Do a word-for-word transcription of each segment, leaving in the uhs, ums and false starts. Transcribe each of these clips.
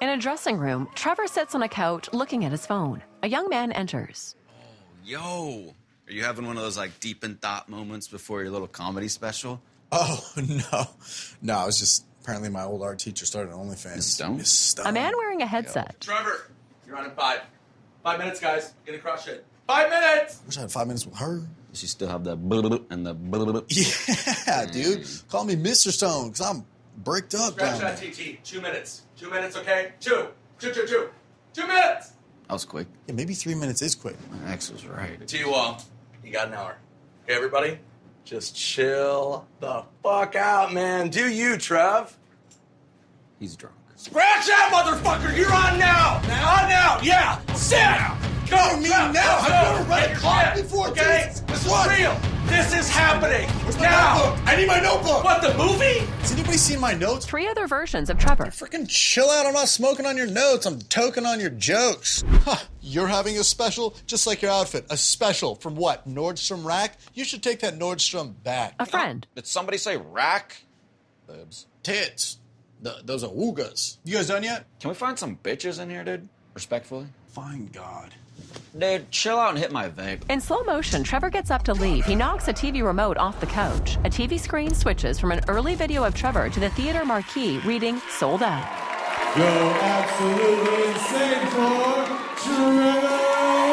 In a dressing room, Trevor sits on a couch looking at his phone. A young man enters. Oh, yo. Are you having one of those, like, deep in thought moments before your little comedy special? Oh, no. No, I was just... Apparently my old art teacher started OnlyFans. Miss Stone? Miss Stone. A man wearing a headset. Yo. Trevor, you're on in five. Five minutes, guys. Gonna crush it. Five minutes! I wish I had five minutes with her. Does she still have the blah and the blah? Yeah, dude. Call me Mister Stone, because I'm bricked up Scratch down that, there. T T. Two minutes. Two minutes, okay? Two. Two, two, two. Two minutes! That was quick. Yeah, maybe three minutes is quick. My ex was right. I tell you what, you got an hour. Okay, everybody? Just chill the fuck out, man. Do you, Trev? He's drunk. Scratch that, motherfucker! You're on now! Now? On now! Yeah! Sit! Go! What do you mean Trev, now? go, I've go. never read Get a your clock shit, before, okay? Jesus. This is What? real! This is happening! Where's my now! notebook? I need my notebook! What, the movie? Has anybody seen my notes? Three other versions of Trevor. Freaking chill out. I'm not smoking on your notes. I'm toking on your jokes. Huh. You're having a special, just like your outfit. A special from what? Nordstrom Rack? You should take that Nordstrom back. A friend. Did somebody say rack? Boobs. Tits. The, those are woogas. You guys done yet? Can we find some bitches in here, dude? Respectfully. Fine God. Dude, chill out and hit my vape. In slow motion, Trevor gets up to leave. He knocks a T V remote off the couch. A T V screen switches from an early video of Trevor to the theater marquee reading sold out. Go absolutely insane for Trevor.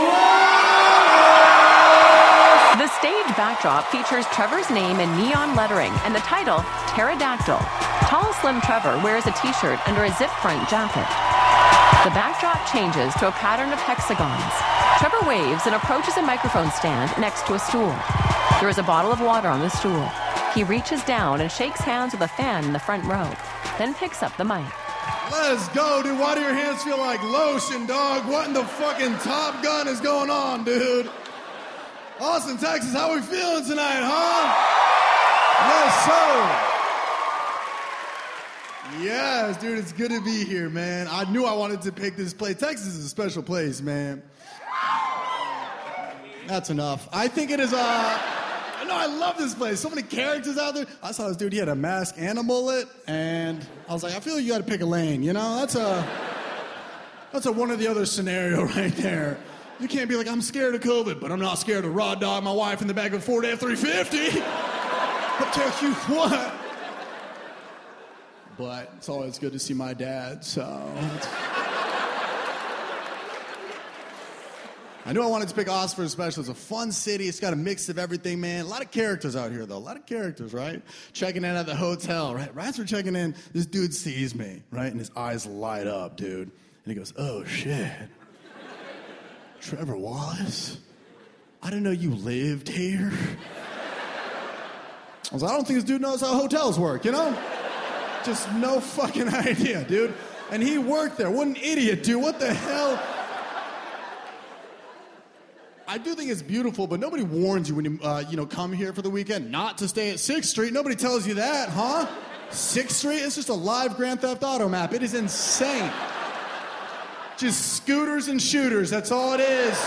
The stage backdrop features Trevor's name in neon lettering and the title, Pterodactyl. Tall, slim Trevor wears a t-shirt under a zip-front jacket. The backdrop changes to a pattern of hexagons. Trevor waves and approaches a microphone stand next to a stool. There is a bottle of water on the stool. He reaches down and shakes hands with a fan in the front row, then picks up the mic. Let's go, dude. Why do your hands feel like lotion, dog? What in the fucking Top Gun is going on, dude? Austin, Texas, how we feeling tonight, huh? Yes, sir. Yes, dude, it's good to be here, man. I knew I wanted to pick this place. Texas is a special place, man. That's enough. I think it is, uh... No, I love this place. So many characters out there. I saw this dude, he had a mask and a mullet, and I was like, I feel like you gotta pick a lane, you know? That's a... That's a one or the other scenario right there. You can't be like, I'm scared of COVID, but I'm not scared of raw dog my wife in the back of a Ford F three fifty. I'll tell you what. But it's always good to see my dad, so... I knew I wanted to pick Austin for a special. It's a fun city. It's got a mix of everything, man. A lot of characters out here, though. A lot of characters, right? Checking in at the hotel, right? Right as we're checking in, this dude sees me, right? And his eyes light up, dude. And he goes, oh, shit. Trevor Wallace? I didn't know you lived here. I was like, I don't think this dude knows how hotels work, you know? Just no fucking idea, dude. And he worked there. What an idiot, dude. What the hell? I do think it's beautiful, but nobody warns you when you, uh, you know, come here for the weekend not to stay at sixth Street. Nobody tells you that, huh? sixth Street? It's just a live Grand Theft Auto map. It is insane. Just scooters and shooters. That's all it is.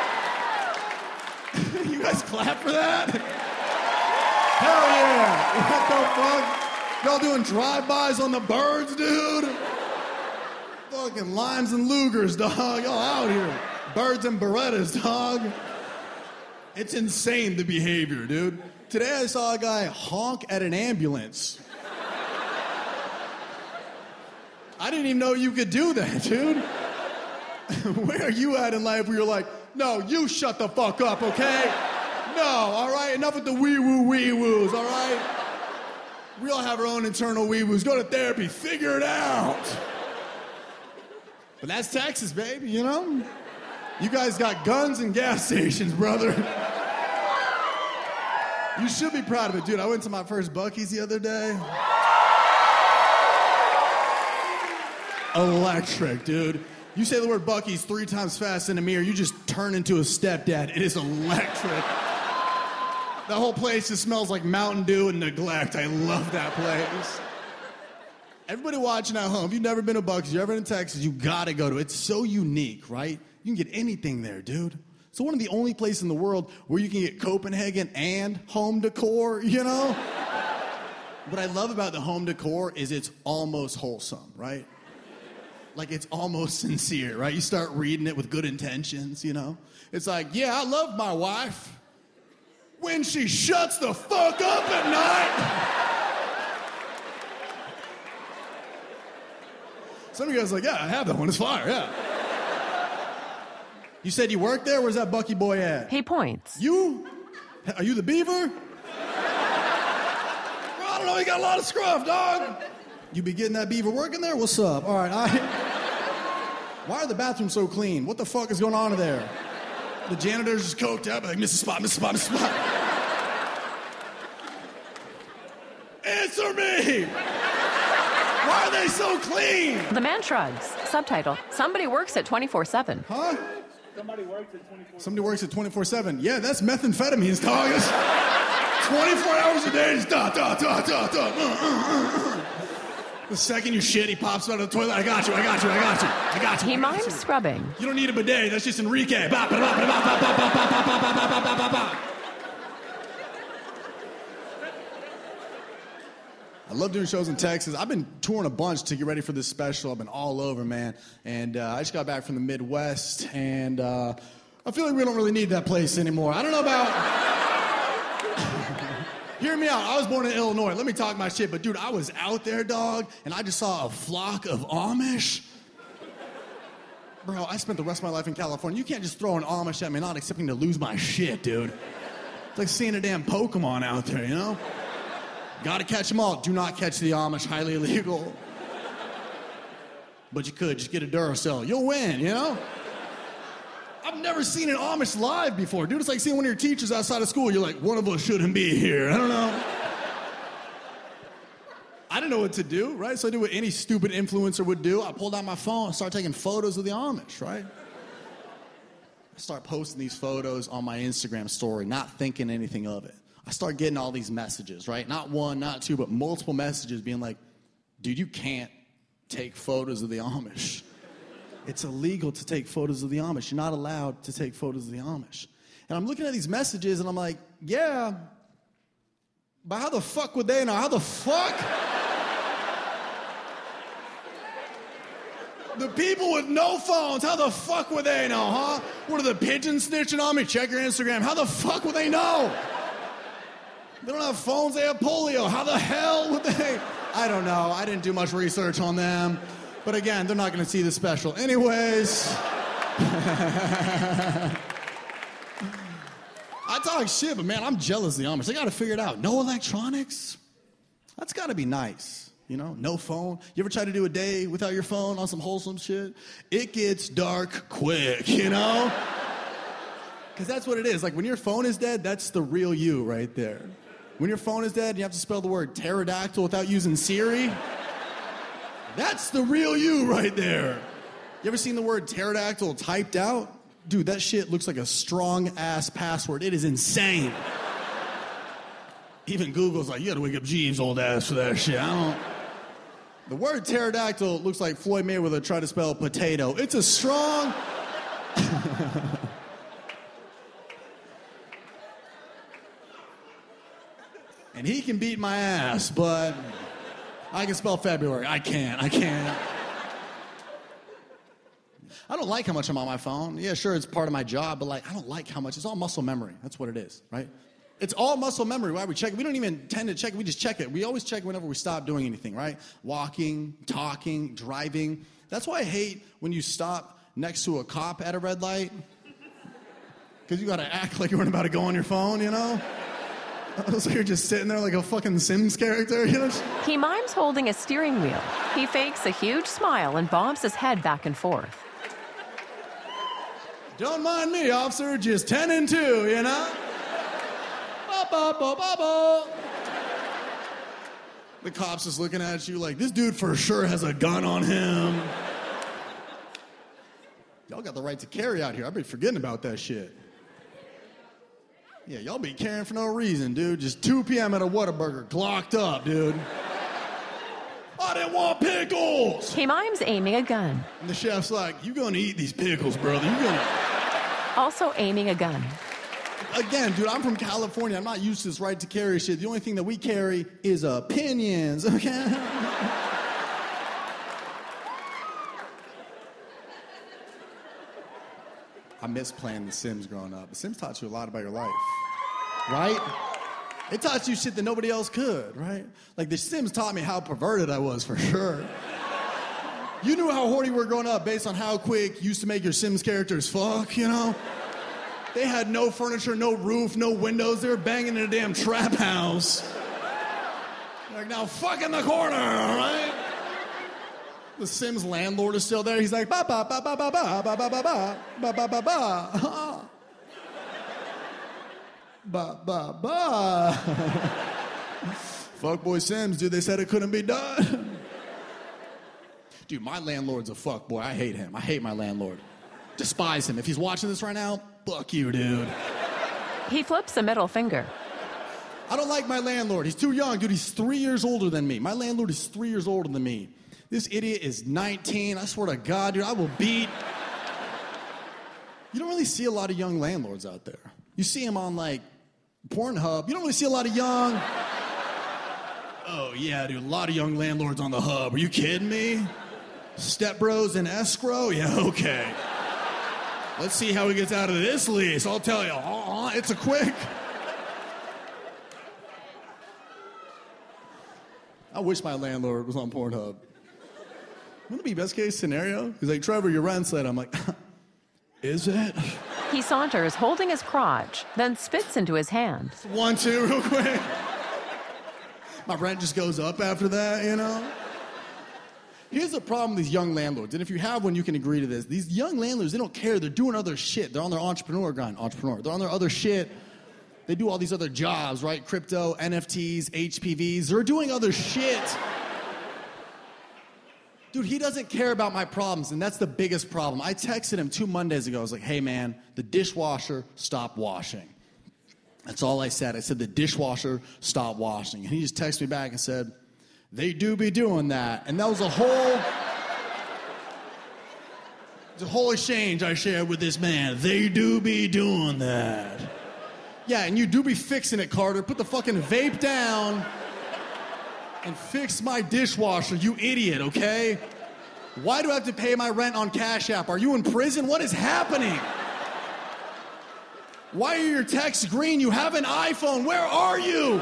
You guys clap for that? Hell yeah. What the fuck? Y'all doing drive-bys on the birds, dude? Fucking limes and Lugers, dog. Y'all out here. Birds and Berettas, dog. It's insane, the behavior, dude. Today I saw a guy honk at an ambulance. I didn't even know you could do that, dude. Where are you at in life where you're like, no, you shut the fuck up, okay? No, all right? Enough with the wee-woo, wee-woos, all right? We all have our own internal wee-woos. Go to therapy, figure it out. But that's Texas, baby, you know? You guys got guns and gas stations, brother. You should be proud of it, dude. I went to my first Buc-ee's the other day. Electric, dude. You say the word Buc-ee's three times fast in a mirror, you just turn into a stepdad. It is electric. The whole place just smells like Mountain Dew and neglect. I love that place. Everybody watching at home, if you've never been to Buc-ee's, you're ever in Texas, you gotta go to it. It's so unique, right? You can get anything there, dude. It's one of the only places in the world where you can get Copenhagen and home decor, you know? What I love about the home decor is it's almost wholesome, right? like it's almost sincere, right? You start reading it with good intentions, you know? It's like, yeah, I love my wife when she shuts the fuck up at night. Some of you guys are like, yeah, I have that one. It's fire, yeah. You said you work there? Where's that Bucky boy at? He points. You? Are you the beaver? Bro, I don't know. You got a lot of scruff, dog. You be getting that beaver working there? What's up? All right, I... Why are the bathrooms so clean? What the fuck is going on in there? The janitor's just coked up, like, Missus Spot, Missus Spot, Missus Spot. Answer me! Why are they so clean? The man shrugs. Subtitle, somebody works at twenty-four seven. Huh? Somebody works at twenty-four seven. Somebody works at twenty-four seven. Yeah, that's methamphetamines, dog. twenty-four hours a day, just da, da, da, da, da. Uh, uh, uh, uh. The second you shit, he pops out of the toilet. I got you, I got you, I got you, I got you. He mimes scrubbing. You don't need a bidet, that's just Enrique. Bop, bop, bop, bop, bop, bop, bop, bop, bop, bop, bop, bop, bop, bop. I love doing shows in Texas. I've been touring a bunch to get ready for this special. I've been all over, man. And uh, I just got back from the Midwest, and uh, I feel like we don't really need that place anymore. I don't know about... Hear me out. I was born in Illinois. Let me talk my shit. But, dude, I was out there, dog, and I just saw a flock of Amish. Bro, I spent the rest of my life in California. You can't just throw an Amish at me not expecting to lose my shit, dude. It's like seeing a damn Pokemon out there, you know? Gotta catch them all. Do not catch the Amish. Highly illegal. But you could. Just get a Duracell. You'll win, you know? I've never seen an Amish live before. Dude, it's like seeing one of your teachers outside of school. You're like, one of us shouldn't be here. I don't know. I didn't know what to do, right? So I did what any stupid influencer would do. I pulled out my phone and started taking photos of the Amish, right? I start posting these photos on my Instagram story, not thinking anything of it. I start getting all these messages, right? Not one, not two, but multiple messages being like, dude, you can't take photos of the Amish. It's illegal to take photos of the Amish. You're not allowed to take photos of the Amish. And I'm looking at these messages and I'm like, yeah, but how the fuck would they know? How the fuck? The people with no phones, how the fuck would they know, huh? What are the pigeons snitching on me? Check your Instagram. How the fuck would they know? They don't have phones, they have polio. How the hell would they? I don't know. I didn't do much research on them. But again, they're not going to see the special. Anyways. I talk shit, but man, I'm jealous of the Amish. They got to figure it out. No electronics? That's got to be nice. You know, no phone. You ever try to do a day without your phone on some wholesome shit? It gets dark quick, you know? Because that's what it is. Like, when your phone is dead, that's the real you right there. When your phone is dead and you have to spell the word pterodactyl without using Siri, that's the real you right there. You ever seen the word pterodactyl typed out? Dude, that shit looks like a strong-ass password. It is insane. Even Google's like, you gotta wake up Jeeves' old ass for that shit. I don't... The word pterodactyl looks like Floyd Mayweather tried to spell potato. It's a strong... And he can beat my ass, but I can spell February. I can't. I can't. I don't like how much I'm on my phone. Yeah, sure, it's part of my job, but like, I don't like how much. It's all muscle memory. That's what it is, right? It's all muscle memory. Why we check it? We don't even tend to check it. We just check it. We always check whenever we stop doing anything, right? Walking, talking, driving. That's why I hate when you stop next to a cop at a red light. Because you got to act like you're about to go on your phone, you know? So you're just sitting there like a fucking Sims character, you know? He mimes holding a steering wheel. He fakes a huge smile and bobs his head back and forth. Don't mind me, officer, just ten and two, you know? Ba, ba, ba, ba, ba. The cop's just looking at you like, this dude for sure has a gun on him. Y'all got the right to carry out here. I've been forgetting about that shit. Yeah, y'all be carrying for no reason, dude. Just two p.m. at a Whataburger, glocked up, dude. I didn't want pickles! He mimes aiming a gun. And the chef's like, you gonna eat these pickles, brother. You gonna... Also aiming a gun. Again, dude, I'm from California. I'm not used to this right to carry shit. The only thing that we carry is opinions, okay? I miss playing The Sims growing up. The Sims taught you a lot about your life, right? It taught you shit that nobody else could, right? Like, The Sims taught me how perverted I was, for sure. You knew how horny we were growing up based on how quick you used to make your Sims characters fuck, you know? They had no furniture, no roof, no windows. They were banging in a damn trap house. Like, now fuck in the corner, all right? The Sims landlord is still there. He's like, ba ba ba ba ba ba ba ba ba ba ba ba ba ba ba ba. Fuckboy Sims, dude. They said it couldn't be done. Dude, my landlord's a fuckboy. I hate him. I hate my landlord. Despise him. If he's watching this right now, fuck you, dude. He flips a middle finger. I don't like my landlord. He's too young, dude. He's three years older than me. My landlord is three years older than me. This idiot is nineteen. I swear to God, dude, I will beat. You don't really see a lot of young landlords out there. You see them on, like, Pornhub. You don't really see a lot of young... Oh, yeah, dude, a lot of young landlords on the hub. Are you kidding me? Step bros and escrow? Yeah, okay. Let's see how he gets out of this lease. I'll tell you, uh, it's a quick... I wish my landlord was on Pornhub. Wouldn't it be best case scenario? He's like, Trevor, your rent's late. I'm like, is it? He saunters, holding his crotch, then spits into his hand. One, two, real quick. My rent just goes up after that, you know? Here's the problem with these young landlords, and if you have one, you can agree to this. These young landlords, they don't care. They're doing other shit. They're on their entrepreneur grind. Entrepreneur. They're on their other shit. They do all these other jobs, right? Crypto, N F Ts, H P Vs. They're doing other shit. Dude, he doesn't care about my problems, and that's the biggest problem. I texted him two Mondays ago. I was like, hey, man, the dishwasher stopped washing. That's all I said. I said, the dishwasher stopped washing. And he just texted me back and said, they do be doing that. And that was a whole... the whole exchange I shared with this man. They do be doing that. Yeah, and you do be fixing it, Carter. Put the fucking vape down and fix my dishwasher, you idiot, okay? Why do I have to pay my rent on Cash App? Are you in prison? What is happening? Why are your texts green? You have an iPhone. Where are you?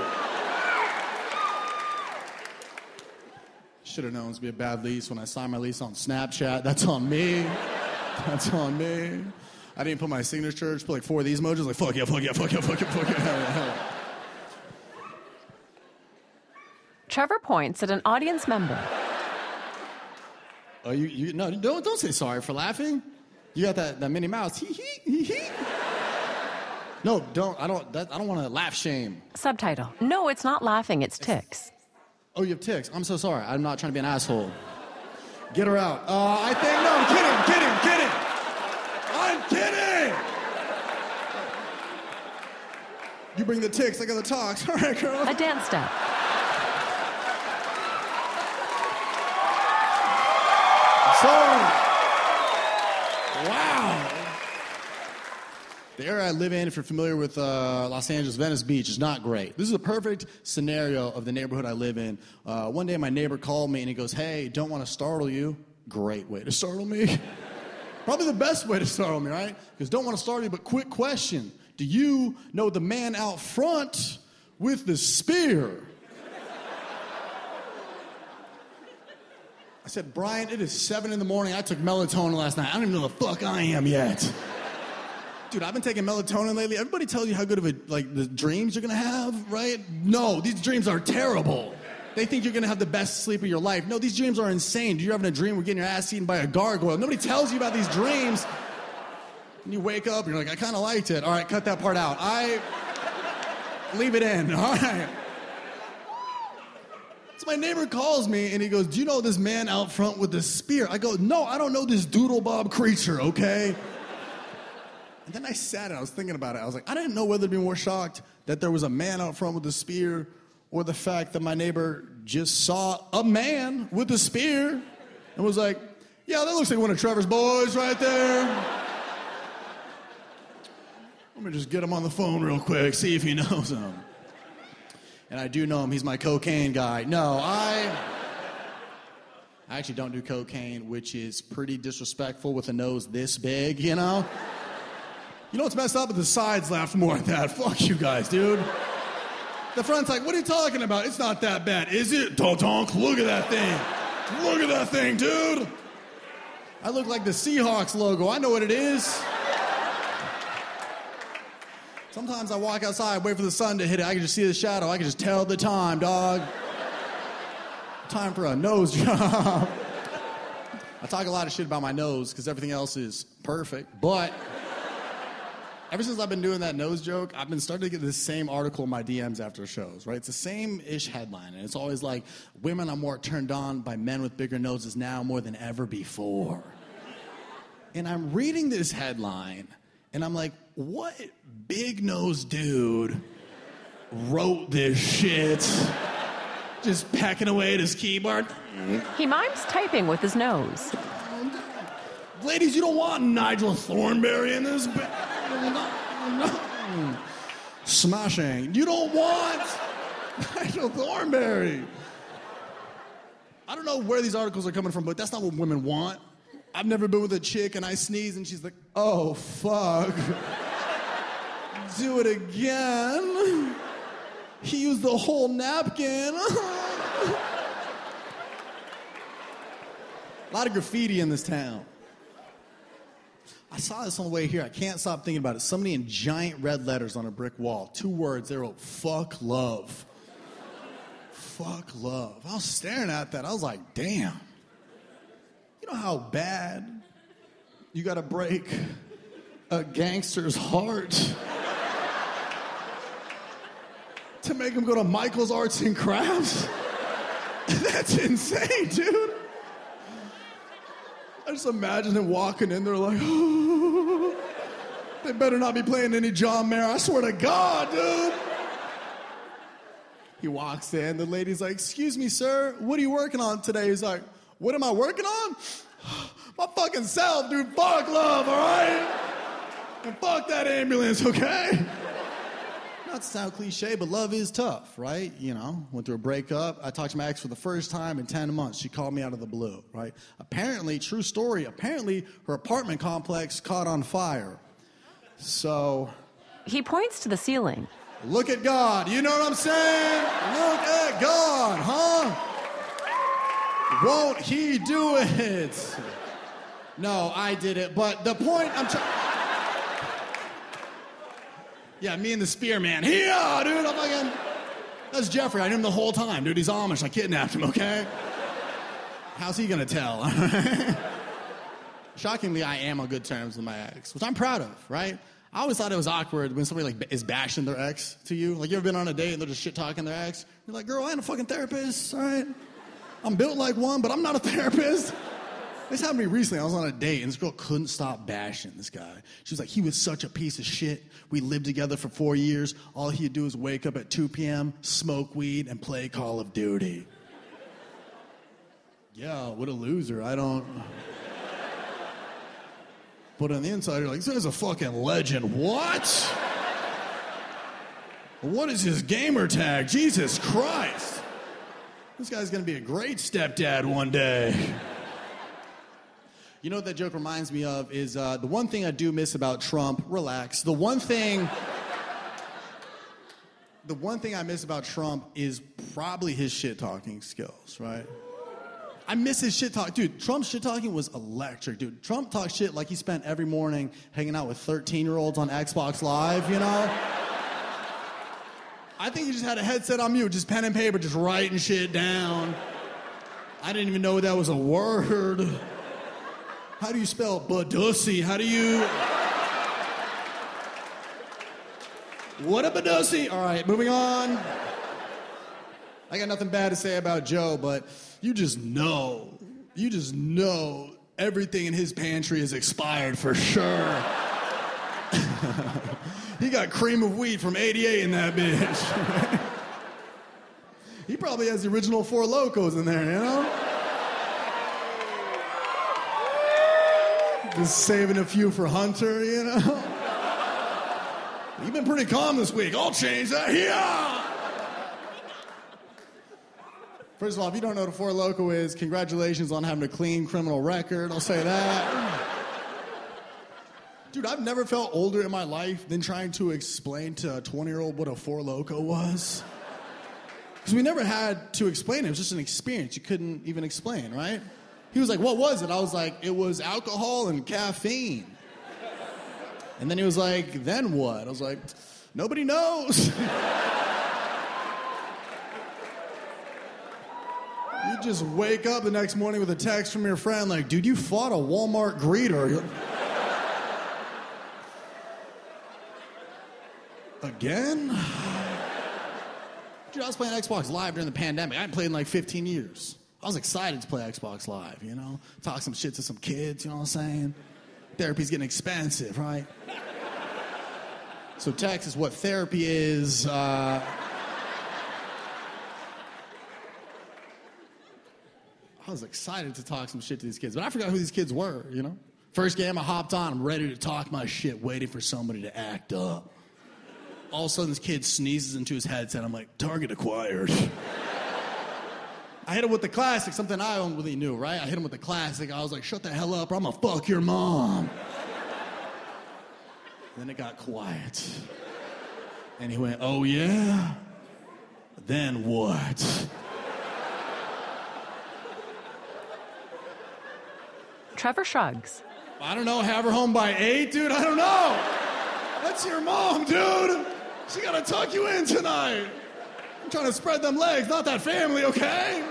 Should have known it was be a bad lease when I signed my lease on Snapchat. That's on me. That's on me. I didn't put my signature. Just put like four of these emojis. Like, fuck yeah, fuck yeah, fuck yeah, fuck yeah, fuck yeah. Trevor points at an audience member. Oh, you, you no, don't don't say sorry for laughing. You got that, that Minnie Mouse. Hee hee hee hee. No, don't. I don't. That, I don't want to laugh shame. Subtitle. No, it's not laughing. It's tics. Oh, you have tics. I'm so sorry. I'm not trying to be an asshole. Get her out. Uh, I think no. I'm kidding. I'm kidding. Kidding. I'm kidding. You bring the tics. I got the talks. All right, girl. A dance step. So, wow. The area I live in, if you're familiar with uh, Los Angeles, Venice Beach, is not great. This is a perfect scenario of the neighborhood I live in. Uh, one day my neighbor called me and he goes, hey, don't want to startle you. Great way to startle me. Probably the best way to startle me, right? Because don't want to startle you, but quick question. Do you know the man out front with the spear? I said, Brian, it is seven in the morning. I took melatonin last night. I don't even know the fuck I am yet. Dude, I've been taking melatonin lately. Everybody tells you how good of a, like, the dreams you're going to have, right? No, these dreams are terrible. They think you're going to have the best sleep of your life. No, these dreams are insane. You're having a dream we're getting your ass eaten by a gargoyle. Nobody tells you about these dreams. And you wake up, and you're like, I kind of liked it. All right, cut that part out. I... Leave it in, all right? So my neighbor calls me, and he goes, do you know this man out front with the spear? I go, no, I don't know this doodle bob creature, okay? And then I sat and I was thinking about it. I was like, I didn't know whether to be more shocked that there was a man out front with a spear or the fact that my neighbor just saw a man with a spear and was like, yeah, that looks like one of Trevor's boys right there. Let me just get him on the phone real quick, see if he knows him. And I do know him. He's my cocaine guy. No, I... I actually don't do cocaine, which is pretty disrespectful with a nose this big, you know? You know what's messed up? The sides laughed more at that. Fuck you guys, dude. The front's like, what are you talking about? It's not that bad, is it? Donk, donk, look at that thing. Look at that thing, dude. I look like the Seahawks logo. I know what it is. Sometimes I walk outside, wait for the sun to hit it. I can just see the shadow. I can just tell the time, dog. Time for a nose job. I talk a lot of shit about my nose because everything else is perfect, but ever since I've been doing that nose joke, I've been starting to get this same article in my D Ms after shows, right? It's the same-ish headline, and it's always like, women are more turned on by men with bigger noses now more than ever before. And I'm reading this headline, and I'm like, what big-nosed dude wrote this shit? Just pecking away at his keyboard. He mimes typing with his nose. Ladies, you don't want Nigel Thornberry in this. Ba- no, no. Smashing. You don't want Nigel Thornberry. I don't know where these articles are coming from, but that's not what women want. I've never been with a chick and I sneeze and she's like, oh, fuck. Do it again. He used the whole napkin. A lot of graffiti in this town. I saw this on the way here. I can't stop thinking about it. Somebody in giant red letters on a brick wall. Two words. They wrote, fuck love. Fuck love. I was staring at that. I was like, damn. You know how bad you gotta break a gangster's heart to make him go to Michael's Arts and Crafts? That's insane, dude. I just imagine him walking in there like, oh, they better not be playing any John Mayer. I swear to God, dude. He walks in. The lady's like, excuse me, sir. What are you working on today? He's like, what am I working on? My fucking self, dude. Fuck love, all right? And fuck that ambulance, okay? Not to sound cliche, but love is tough, right? You know, went through a breakup. I talked to my ex for the first time in ten months. She called me out of the blue, right? Apparently, true story, apparently her apartment complex caught on fire. So... He points to the ceiling. Look at God. You know what I'm saying? Look at God, huh? Won't he do it? No, I did it. But the point I'm trying... Yeah, me and the spearman. Yeah, dude, I'm fucking... That's Jeffrey. I knew him the whole time. Dude, he's Amish. I kidnapped him, okay? How's he gonna tell? Shockingly, I am on good terms with my ex, which I'm proud of, right? I always thought it was awkward when somebody like is bashing their ex to you. Like, you ever been on a date and they're just shit-talking their ex? You're like, girl, I ain't a fucking therapist, all right? I'm built like one, but I'm not a therapist. This happened to me recently. I was on a date, and this girl couldn't stop bashing this guy. She was like, he was such a piece of shit. We lived together for four years. All he'd do is wake up at two p.m., smoke weed, and play Call of Duty. Yeah, what a loser. I don't... But on the inside, you're like, this guy's a fucking legend. What? What is his gamer tag? Jesus Christ. This guy's going to be a great stepdad one day. You know what that joke reminds me of is uh, the one thing I do miss about Trump, relax, the one thing, the one thing I miss about Trump is probably his shit-talking skills, right? I miss his shit-talk. Dude, Trump's shit-talking was electric, dude. Trump talks shit like he spent every morning hanging out with thirteen-year-olds on Xbox Live, you know? I think he just had a headset on mute, just pen and paper, just writing shit down. I didn't even know that was a word. How do you spell badussy? How do you... What a badussy? All right, moving on. I got nothing bad to say about Joe, but you just know, you just know everything in his pantry is expired for sure. He got cream of wheat from eighty-eight in that bitch. He probably has the original Four Locos in there, you know? Just saving a few for Hunter, you know? You've been pretty calm this week. I'll change that. Yeah! First of all, if you don't know what a Four Loko is, congratulations on having a clean criminal record. I'll say that. Dude, I've never felt older in my life than trying to explain to a twenty-year-old what a Four Loko was. Because we never had to explain it. It was just an experience you couldn't even explain, right? He was like, what was it? I was like, it was alcohol and caffeine. And then he was like, then what? I was like, nobody knows. You just wake up the next morning with a text from your friend like, dude, you fought a Walmart greeter. Again? Dude, I was playing Xbox Live during the pandemic. I hadn't played in like fifteen years. I was excited to play Xbox Live, you know? Talk some shit to some kids, you know what I'm saying? Therapy's getting expensive, right? So Texas, what therapy is, uh... I was excited to talk some shit to these kids, but I forgot who these kids were, you know? First game, I hopped on, I'm ready to talk my shit, waiting for somebody to act up. All of a sudden, this kid sneezes into his headset. I'm like, target acquired. I hit him with the classic, something I don't really knew, right? I hit him with the classic. I was like, shut the hell up or I'm gonna fuck your mom. Then it got quiet. And he went, oh yeah? Then what? Trevor shrugs. I don't know, have her home by eight, dude? I don't know. That's your mom, dude. She gotta tuck you in tonight. I'm trying to spread them legs, not that family, okay?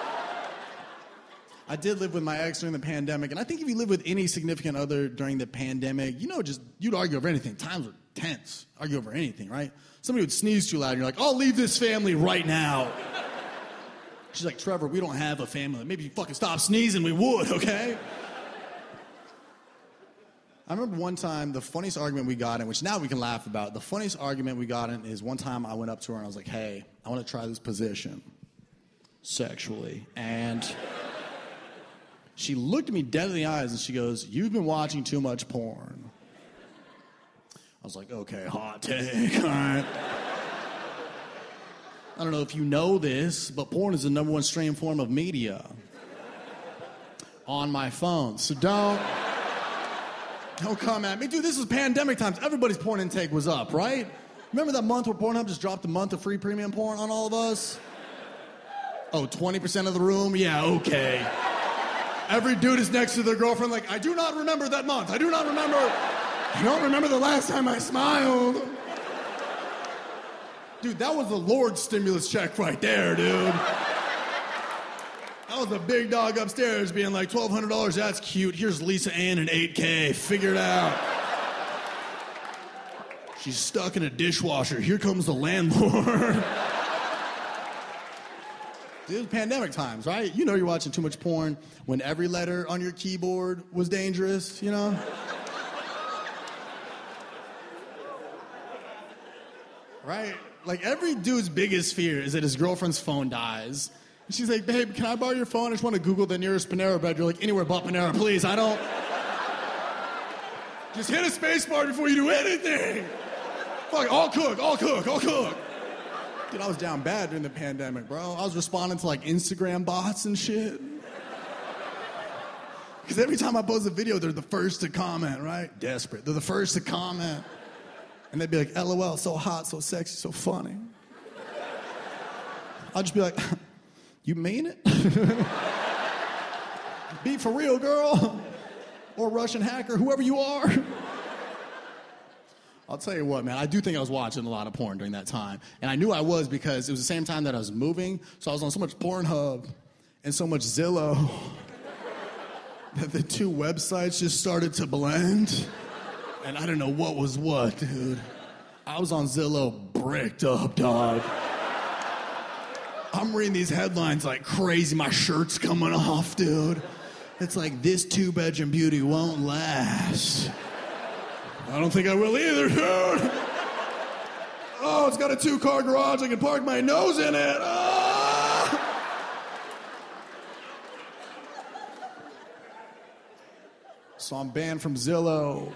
I did live with my ex during the pandemic, and I think if you live with any significant other during the pandemic, you know, just, you'd argue over anything. Times were tense. Argue over anything, right? Somebody would sneeze too loud, and you're like, I'll leave this family right now. She's like, Trevor, we don't have a family. Maybe you fucking stop sneezing, we would, okay? I remember one time, the funniest argument we got in, which now we can laugh about, the funniest argument we got in is one time I went up to her and I was like, hey, I want to try this position sexually. And she looked at me dead in the eyes and she goes, you've been watching too much porn. I was like, okay, hot take, all right. I don't know if you know this, but porn is the number one stream form of media on my phone. So don't... Don't come at me. Dude, this is pandemic times. Everybody's porn intake was up, right? Remember that month where Pornhub just dropped a month of free premium porn on all of us? Oh, twenty percent of the room? Yeah, okay. Every dude is next to their girlfriend like, I do not remember that month. I do not remember. I don't remember the last time I smiled. Dude, that was the Lord's stimulus check right there, dude. That was a big dog upstairs being like, twelve hundred dollars, that's cute. Here's Lisa Ann in eight K. Figure it out. She's stuck in a dishwasher. Here comes the landlord. It was pandemic times, right? You know you're watching too much porn when every letter on your keyboard was dangerous, you know? Right? Like every dude's biggest fear is that his girlfriend's phone dies. And she's like, babe, can I borrow your phone? I just want to Google the nearest Panera Bread. You're like, anywhere but Panera, please. I don't... Just hit a space bar before you do anything. Fuck, I'll cook, I'll cook, I'll cook. Dude, I was down bad during the pandemic, bro. I was responding to, like, Instagram bots and shit. Because every time I post a video, they're the first to comment, right? Desperate. They're the first to comment. And they'd be like, L O L, so hot, so sexy, so funny. I'll just be like... You mean it? Be for real, girl. Or Russian hacker, whoever you are. I'll tell you what, man, I do think I was watching a lot of porn during that time. And I knew I was because it was the same time that I was moving, so I was on so much Pornhub and so much Zillow that the two websites just started to blend. And I didn't know what was what, dude. I was on Zillow bricked up, dog. I'm reading these headlines like crazy. My shirt's coming off, dude. It's like, this two-bedroom beauty won't last. I don't think I will either, dude. Oh, it's got a two-car garage. I can park my nose in it. Oh! So I'm banned from Zillow.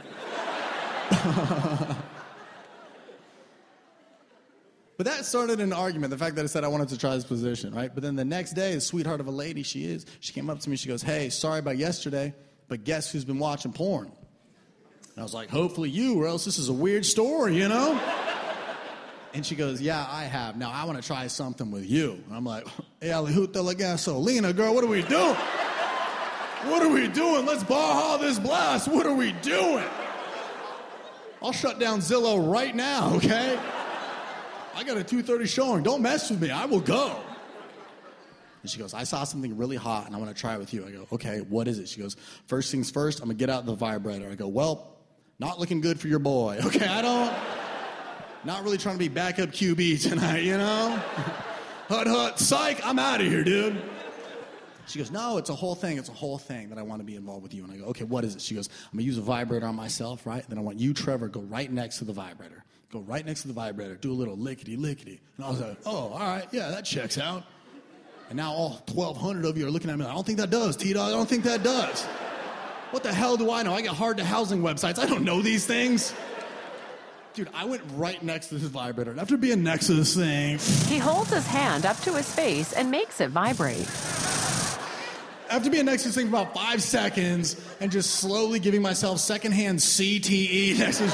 But that started an argument, the fact that I said I wanted to try this position, right? But then the next day, the sweetheart of a lady she is, she came up to me, she goes, hey, sorry about yesterday, but guess who's been watching porn? I was like, hopefully you, or else this is a weird story, you know? And she goes, yeah, I have. Now I want to try something with you. And I'm like, hey, Alihuta la gasolina, girl, what are we doing? What are we doing? Let's Baja this blast. What are we doing? I'll shut down Zillow right now, okay? I got a two thirty showing. Don't mess with me. I will go. And she goes, I saw something really hot, and I want to try it with you. I go, okay, what is it? She goes, first things first, I'm going to get out the vibrator. I go, well, not looking good for your boy. Okay, I don't, not really trying to be backup Q B tonight, you know? Hut, hut, psych, I'm out of here, dude. She goes, no, it's a whole thing. It's a whole thing that I want to be involved with you. And I go, okay, what is it? She goes, I'm going to use a vibrator on myself, right? Then I want you, Trevor, go right next to the vibrator. Go right next to the vibrator. Do a little lickety-lickety. And I was like, oh, all right, yeah, that checks out. And now all twelve hundred of you are looking at me like, I don't think that does, T-Dog. I don't think that does. What the hell do I know? I get hard-to-housing websites. I don't know these things. Dude, I went right next to this vibrator. And after being next to this thing... He holds his hand up to his face and makes it vibrate. After being next to this thing for about five seconds and just slowly giving myself secondhand C T E next to this...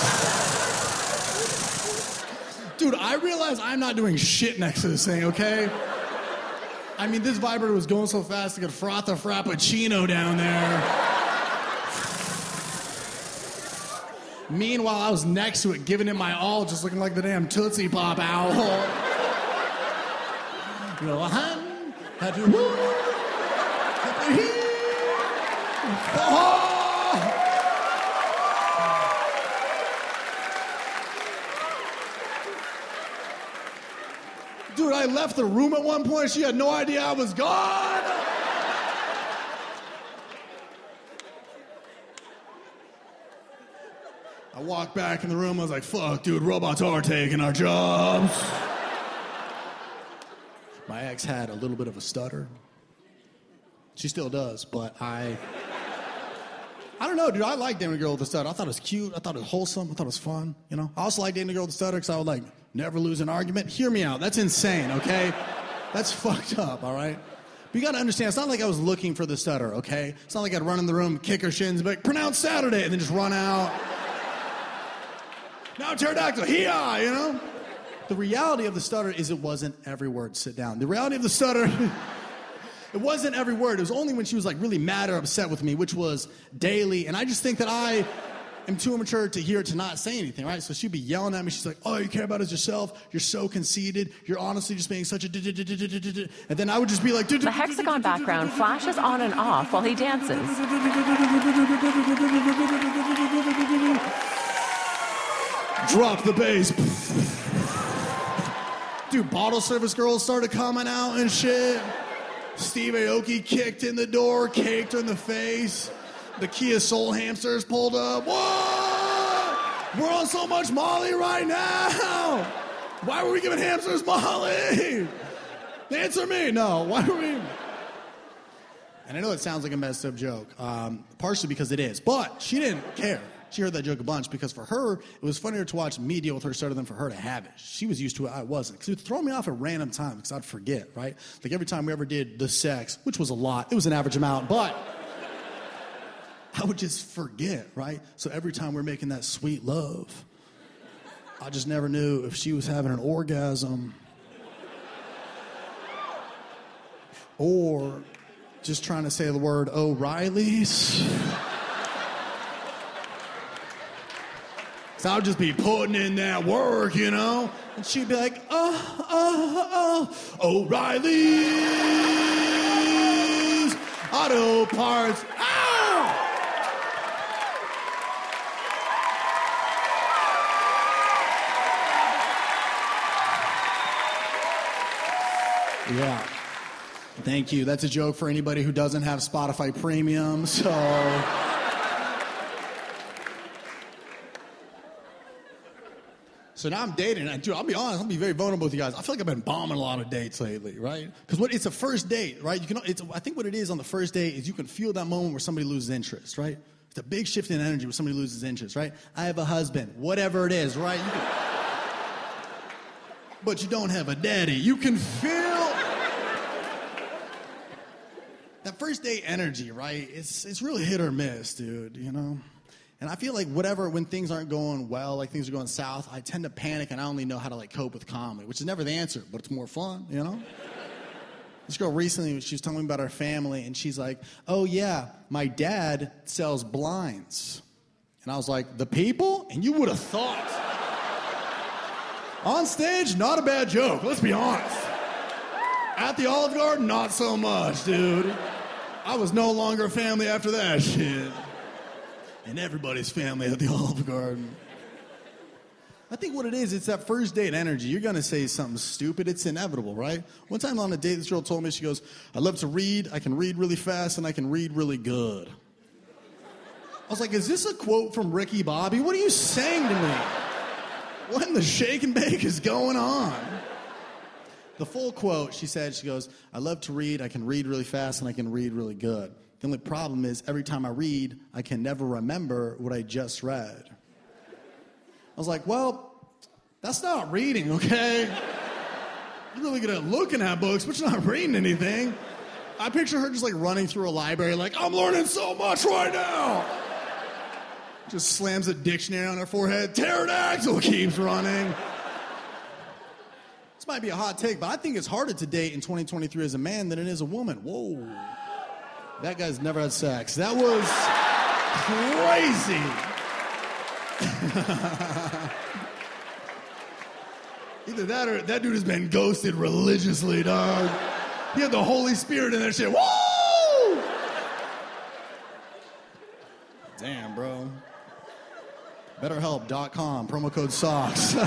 Dude, I realize I'm not doing shit next to this thing, okay? I mean, this vibrator was going so fast I could froth a frappuccino down there. Meanwhile, I was next to it, giving it my all, just looking like the damn Tootsie Pop owl. You know, hun, had to woo, had to hee, oh. Dude, I left the room at one point. She had no idea I was gone. I walked back in the room. I was like, fuck, dude, robots are taking our jobs. My ex had a little bit of a stutter. She still does, but I... I don't know, dude. I like dating a girl with a stutter. I thought it was cute. I thought it was wholesome. I thought it was fun, you know? I also like dating a girl with a stutter because I would, like, never lose an argument. Hear me out. That's insane, okay? That's fucked up, all right? But you got to understand, it's not like I was looking for the stutter, okay? It's not like I'd run in the room, kick her shins, be like, pronounce Saturday, and then just run out. Now pterodactyl, hee-haw, you know? The reality of the stutter is it wasn't every word. Sit down. The reality of the stutter... It wasn't every word. It was only when she was like really mad or upset with me, which was daily. And I just think that I am too immature to hear to not say anything, right? So she'd be yelling at me. She's like, all you care about is yourself. You're so conceited. You're honestly just being such a... And then I would just be like... The hexagon background flashes on and off while he dances. Drop the bass. Dude, bottle service girls started coming out and shit. Steve Aoki kicked in the door, caked her in the face. The Kia Soul hamsters pulled up. What? We're on so much Molly right now. Why were we giving hamsters Molly? Answer me. No, why were we? And I know it sounds like a messed up joke, um, partially because it is, but she didn't care. She heard that joke a bunch because for her, it was funnier to watch me deal with her stutter than for her to have it. She was used to it, I wasn't. Because it would throw me off at random times because I'd forget, right? Like every time we ever did the sex, which was a lot, it was an average amount, but I would just forget, right? So every time we were making that sweet love, I just never knew if she was having an orgasm or just trying to say the word O'Reilly's. So I would just be putting in that work, you know? And she'd be like, oh, oh, oh, O'Reilly's Auto Parts. Ow! Yeah. Thank you. That's a joke for anybody who doesn't have Spotify Premium, so... So now I'm dating, and dude, I'll be honest, I'll be very vulnerable with you guys. I feel like I've been bombing a lot of dates lately, right? Because what it's a first date, right? You can, it's, I think what it is on the first date is you can feel that moment where somebody loses interest, right? It's a big shift in energy where somebody loses interest, right? I have a husband, whatever it is, right? You can, but you don't have a daddy. You can feel that first date energy, right? It's it's really hit or miss, dude, you know? And I feel like whatever, when things aren't going well, like things are going south, I tend to panic and I only know how to like cope with comedy, which is never the answer, but it's more fun, you know? This girl recently, she was telling me about her family, and she's like, oh yeah, my dad sells blinds. And I was like, the people? And you would have thought. On stage, not a bad joke, let's be honest. At the Olive Garden, not so much, dude. I was no longer a family after that shit. And everybody's family at the Olive Garden. I think what it is, it's that first date energy. You're going to say something stupid. It's inevitable, right? One time on a date, this girl told me, she goes, I love to read. I can read really fast, and I can read really good. I was like, is this a quote from Ricky Bobby? What are you saying to me? What in the shake and bake is going on? The full quote, she said, she goes, I love to read. I can read really fast, and I can read really good. The only problem is every time I read, I can never remember what I just read. I was like, well, that's not reading, okay? You're really good at looking at books, but you're not reading anything. I picture her just like running through a library like, I'm learning so much right now. Just slams a dictionary on her forehead. Pterodactyl keeps running. This might be a hot take, but I think it's harder to date in twenty twenty-three as a man than it is a woman. Whoa. That guy's never had sex. That was crazy. Either that or that dude has been ghosted religiously, dog. He had the Holy Spirit in that shit. Woo! Damn, bro. BetterHelp dot com, promo code SOCKS.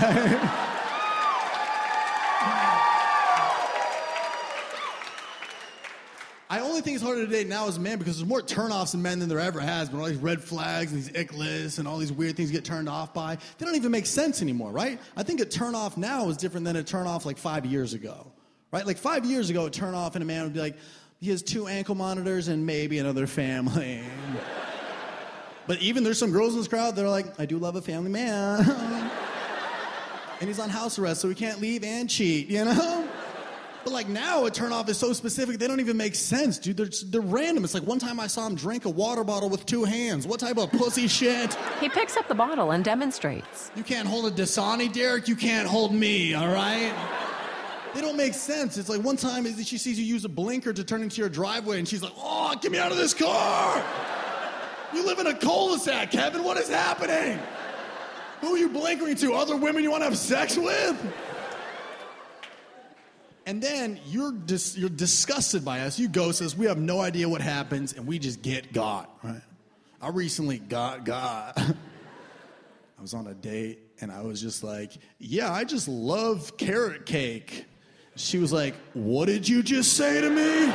I only think it's harder to date now as a man because there's more turnoffs in men than there ever has been. All these red flags and these ick lists and all these weird things get turned off by. They don't even make sense anymore, right? I think a turnoff now is different than a turnoff like five years ago, right? Like five years ago, a turnoff in a man would be like, he has two ankle monitors and maybe another family. But even there's some girls in this crowd that are like, I do love a family man. And he's on house arrest, so he can't leave and cheat, you know? But like now, a turnoff is so specific, they don't even make sense, dude. They're, they're random. It's like one time I saw him drink a water bottle with two hands. What type of pussy shit? He picks up the bottle and demonstrates. You can't hold a Dasani, Derek. You can't hold me, all right? They don't make sense. It's like one time she sees you use a blinker to turn into your driveway, and she's like, oh, get me out of this car. You live in a cul-de-sac, Kevin. What is happening? Who are you blinkering to? Other women you want to have sex with? And then you're dis- you're disgusted by us. You ghost us. We have no idea what happens, and we just get got. Right? I recently got got. I was on a date, and I was just like, yeah, I just love carrot cake. She was like, what did you just say to me?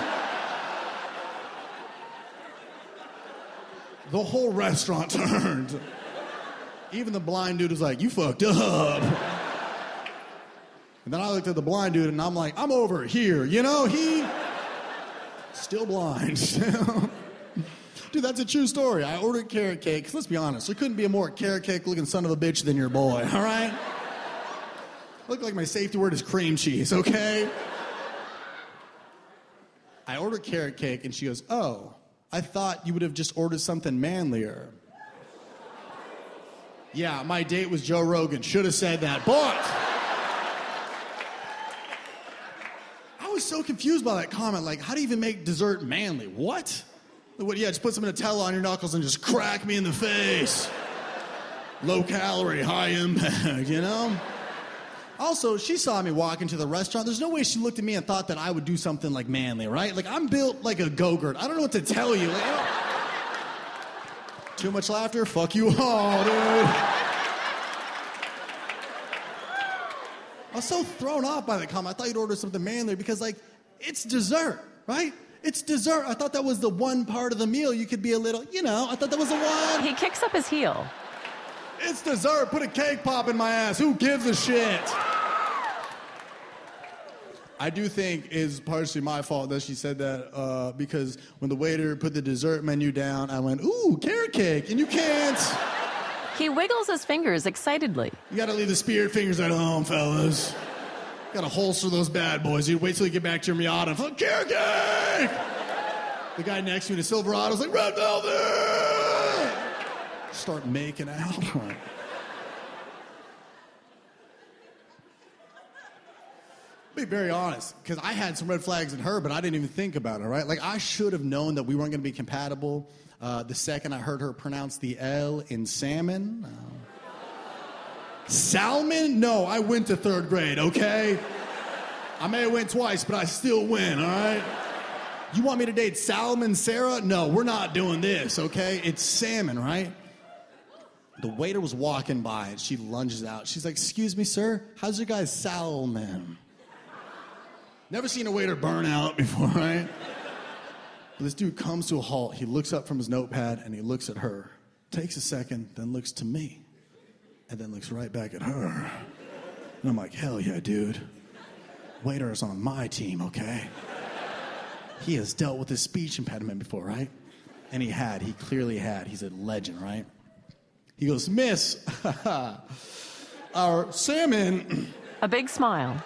The whole restaurant turned. Even the blind dude was like, you fucked up. And then I looked at the blind dude, and I'm like, I'm over here. You know, he still blind. Dude, that's a true story. I ordered carrot cake. Let's be honest. There couldn't be a more carrot cake-looking son of a bitch than your boy, all right? Look like my safety word is cream cheese, okay? I ordered carrot cake, and she goes, oh, I thought you would have just ordered something manlier. Yeah, my date was Joe Rogan. Should have said that, but... I was so confused by that comment. Like, how do you even make dessert manly? What? What? Yeah, just put some Nutella on your knuckles and just crack me in the face. Low calorie, high impact, you know? Also, she saw me walk into the restaurant. There's no way she looked at me and thought that I would do something like manly, right? Like, I'm built like a Go-Gurt. I don't know what to tell you. Like, you know, too much laughter? Fuck you all, dude. I was so thrown off by the comment. I thought you'd order something manly because, like, it's dessert, right? It's dessert. I thought that was the one part of the meal you could be a little, you know, I thought that was the one. He kicks up his heel. It's dessert. Put a cake pop in my ass. Who gives a shit? I do think it's partially my fault that she said that uh, because when the waiter put the dessert menu down, I went, ooh, carrot cake, and you can't. He wiggles his fingers excitedly. You gotta leave the spirit fingers at home, fellas. Gotta holster those bad boys. You wait till you get back to your Miata and fuck carrot cake! The guy next to me in a Silverado's like, red velvet! Start making out. Right. Be very honest, because I had some red flags in her, but I didn't even think about it, right? Like, I should have known that we weren't going to be compatible uh, the second I heard her pronounce the L in salmon. Uh, salmon? No, I went to third grade, okay? I may have went twice, but I still win, all right? You want me to date Salmon Sarah? No, we're not doing this, okay? It's salmon, right? The waiter was walking by, and she lunges out. She's like, excuse me, sir, how's your guy's salmon? Never seen a waiter burn out before, right? But this dude comes to a halt. He looks up from his notepad, and he looks at her. Takes a second, then looks to me. And then looks right back at her. And I'm like, hell yeah, dude. Waiter is on my team, okay? He has dealt with his speech impediment before, right? And he had. He clearly had. He's a legend, right? He goes, miss, our salmon... A big smile.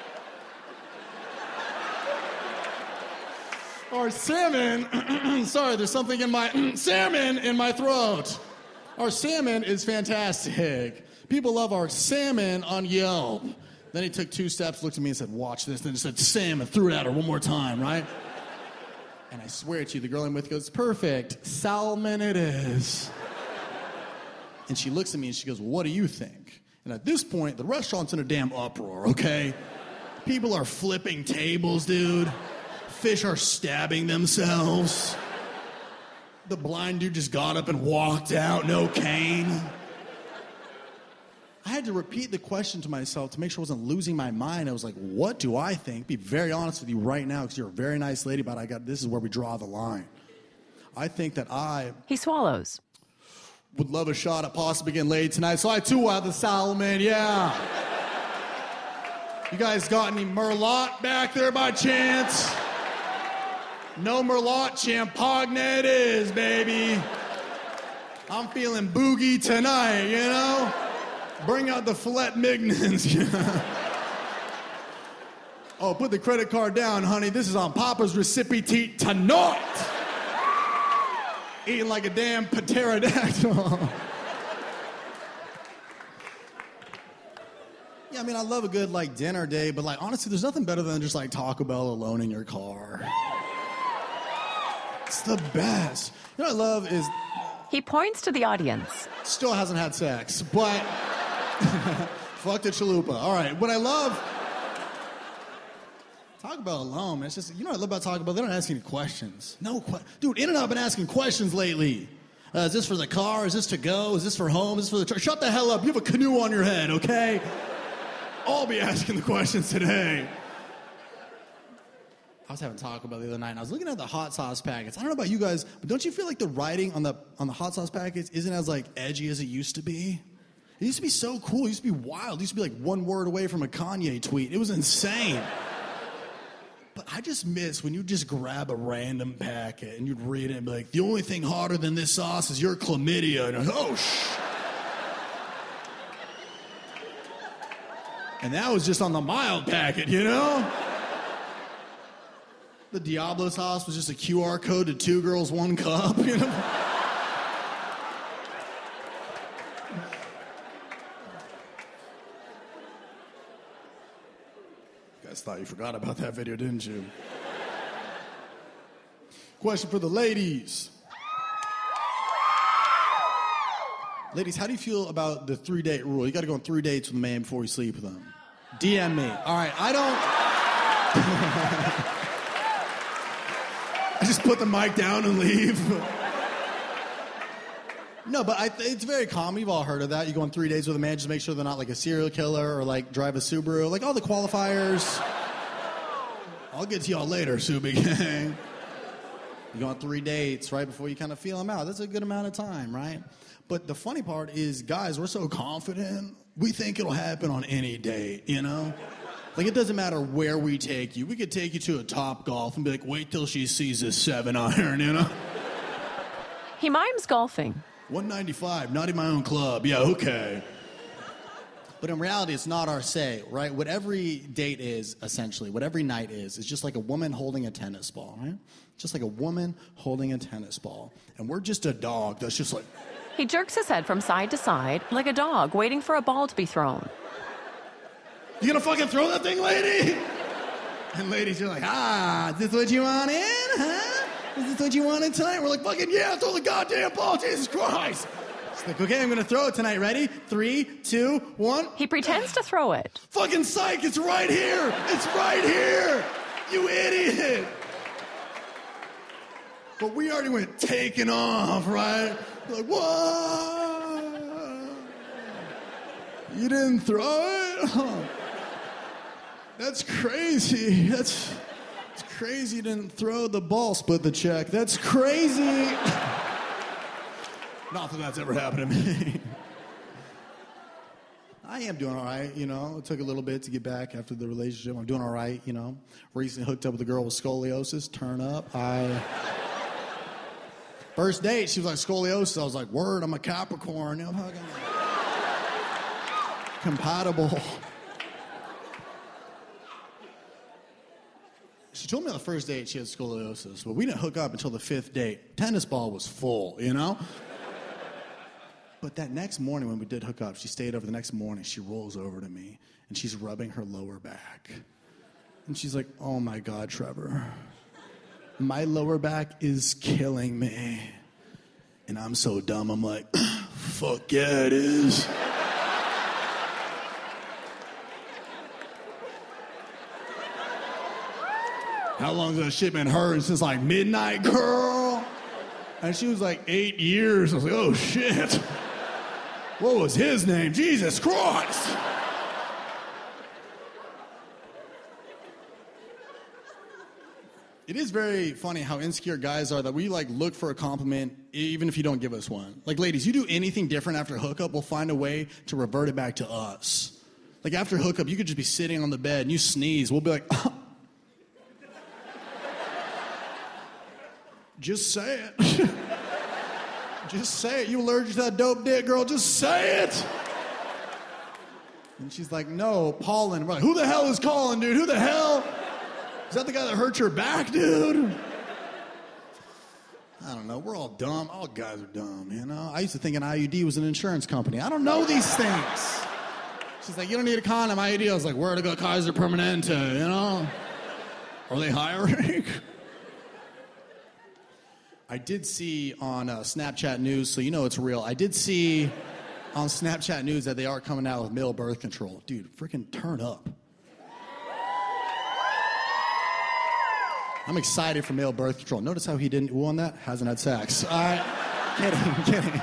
Our salmon, sorry, there's something in my, salmon in my throat. Our salmon is fantastic. People love our salmon on Yelp. Then he took two steps, looked at me and said, watch this. Then he said, salmon, threw it at her one more time, right? And I swear to you, the girl I'm with goes, perfect, salmon it is. And she looks at me and she goes, what do you think? And at this point, the restaurant's in a damn uproar, okay? People are flipping tables, dude. Fish are stabbing themselves. The blind dude just got up and walked out, no cane. I had to repeat the question to myself to make sure I wasn't losing my mind. I was like, what do I think? Be very honest with you right now, because you're a very nice lady, but I got this is where we draw the line. I think that I... He swallows. Would love a shot at possibly getting laid tonight, so I too have the salmon, yeah. You guys got any Merlot back there by chance? No Merlot, Champagne it is, baby. I'm feeling boogie tonight, you know? Bring out the filet mignons. Oh, put the credit card down, honey. This is on Papa's recipient tonight. Eating like a damn pterodactyl. Yeah, I mean, I love a good, like, dinner date, but, like, honestly, there's nothing better than just, like, Taco Bell alone in your car. It's the best. You know what I love is... He points to the audience. Still hasn't had sex, but... Fuck the chalupa. All right, what I love... Taco Bell alone, man. It's just, you know what I love about Taco Bell? They don't ask any questions. No que- Dude, In-N-Out been asking questions lately. Uh, is this for the car? Is this to go? Is this for home? Is this for the truck? Shut the hell up. You have a canoe on your head, okay? I'll be asking the questions today. I was having Taco Bell the other night, and I was looking at the hot sauce packets. I don't know about you guys, but don't you feel like the writing on the on the hot sauce packets isn't as, like, edgy as it used to be? It used to be so cool. It used to be wild. It used to be, like, one word away from a Kanye tweet. It was insane. But I just miss when you just grab a random packet and you'd read it and be like, the only thing hotter than this sauce is your chlamydia. And I was, oh, shh. And that was just on the mild packet, you know? The Diablo sauce was just a Q R code to two girls, one cup, you know? You guys thought you forgot about that video, didn't you? Question for the ladies. Ladies, how do you feel about the three-date rule? You got to go on three dates with a man before you sleep with him. D M me. All right, I don't... I just put the mic down and leave. No, but I th- it's very common. You've all heard of that. You go on three dates with a man, just make sure they're not like a serial killer or like drive a Subaru. Like all the qualifiers. I'll get to y'all later, Subi Gang. You go on three dates right before you kind of feel them out. That's a good amount of time, right? But the funny part is, guys, we're so confident, we think it'll happen on any date, you know? Like, it doesn't matter where we take you. We could take you to a Top Golf and be like, wait till she sees this seven iron, you know? He mimes golfing. one ninety-five, not in my own club. Yeah, okay. But in reality, it's not our say, right? What every date is, essentially, what every night is, is just like a woman holding a tennis ball, right? Just like a woman holding a tennis ball. And we're just a dog that's just like... He He jerks his head from side to side like a dog waiting for a ball to be thrown. You gonna fucking throw that thing, lady? And ladies are like, ah, is this what you wanted, huh? Is this what you wanted tonight? We're like, fucking yeah, throw the goddamn ball, Jesus Christ. It's like, okay, I'm gonna throw it tonight. Ready? Three, two, one. He pretends to throw it. Fucking psych, it's right here. It's right here. You idiot. But we already went taking off, right? We're like, what? You didn't throw it? Huh. That's crazy. That's, that's crazy you didn't throw the ball, split the check. That's crazy. Not that that's ever happened to me. I am doing all right, you know. It took a little bit to get back after the relationship. I'm doing all right, you know. Recently hooked up with a girl with scoliosis. Turn up. I... First date, she was like, scoliosis. I was like, word, I'm a Capricorn. I'm fucking compatible. She told me on the first date she had scoliosis, but we didn't hook up until the fifth date. Tennis ball was full, you know? But that next morning when we did hook up, she stayed over the next morning. She rolls over to me, and she's rubbing her lower back. And she's like, oh, my God, Trevor. My lower back is killing me. And I'm so dumb, I'm like, fuck yeah, it is. How long has that shit been hurting? Since like midnight, girl? And she was like, eight years. I was like, oh, shit. What was his name? Jesus Christ. It is very funny how insecure guys are that we like look for a compliment even if you don't give us one. Like, ladies, you do anything different after a hookup, we'll find a way to revert it back to us. Like, after a hookup, you could just be sitting on the bed and you sneeze. We'll be like, oh. Just say it. Just say it. You allergic to that dope dick, girl? Just say it. And she's like, no, pollen. We're like, who the hell is Colin, dude? Who the hell? Is that the guy that hurt your back, dude? I don't know. We're all dumb. All guys are dumb, you know? I used to think an I U D was an insurance company. I don't know these things. She's like, you don't need a condom, I U D. I was like, where to go Kaiser Permanente, you know? Are they hiring? I did see on uh, Snapchat News, so you know it's real. I did see on Snapchat News that they are coming out with male birth control. Dude, freaking turn up. I'm excited for male birth control. Notice how he didn't ooh on that? Hasn't had sex. All right. Kidding, kidding.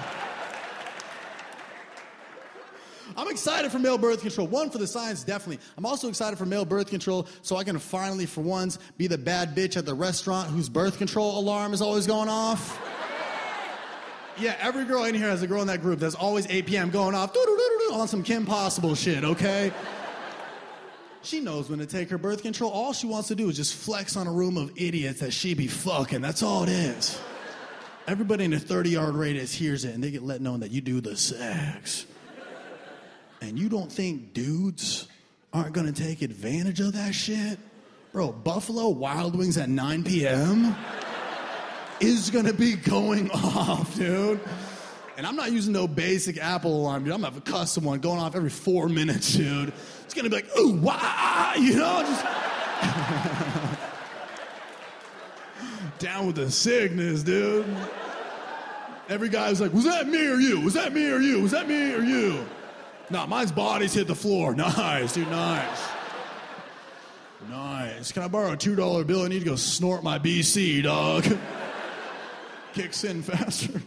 I'm excited for male birth control. One, for the science, definitely. I'm also excited for male birth control so I can finally, for once, be the bad bitch at the restaurant whose birth control alarm is always going off. Yeah, every girl in here has a girl in that group that's always eight p.m. going off on some Kim Possible shit, okay? She knows when to take her birth control. All she wants to do is just flex on a room of idiots that she be fucking. That's all it is. Everybody in a thirty-yard radius hears it, and they get let know that you do the sex. And you don't think dudes aren't going to take advantage of that shit? Bro, Buffalo Wild Wings at nine p.m. is going to be going off, dude. And I'm not using no basic Apple alarm, dude. I'm going to have a custom one going off every four minutes, dude. It's going to be like, ooh, wah, you know? Just down with the sickness, dude. Every guy's like, was that me or you? Was that me or you? Was that me or you? Nah, mine's bodies hit the floor. Nice, dude, nice. Nice. Can I borrow a two dollar bill? I need to go snort my B C, dog. Kicks in faster.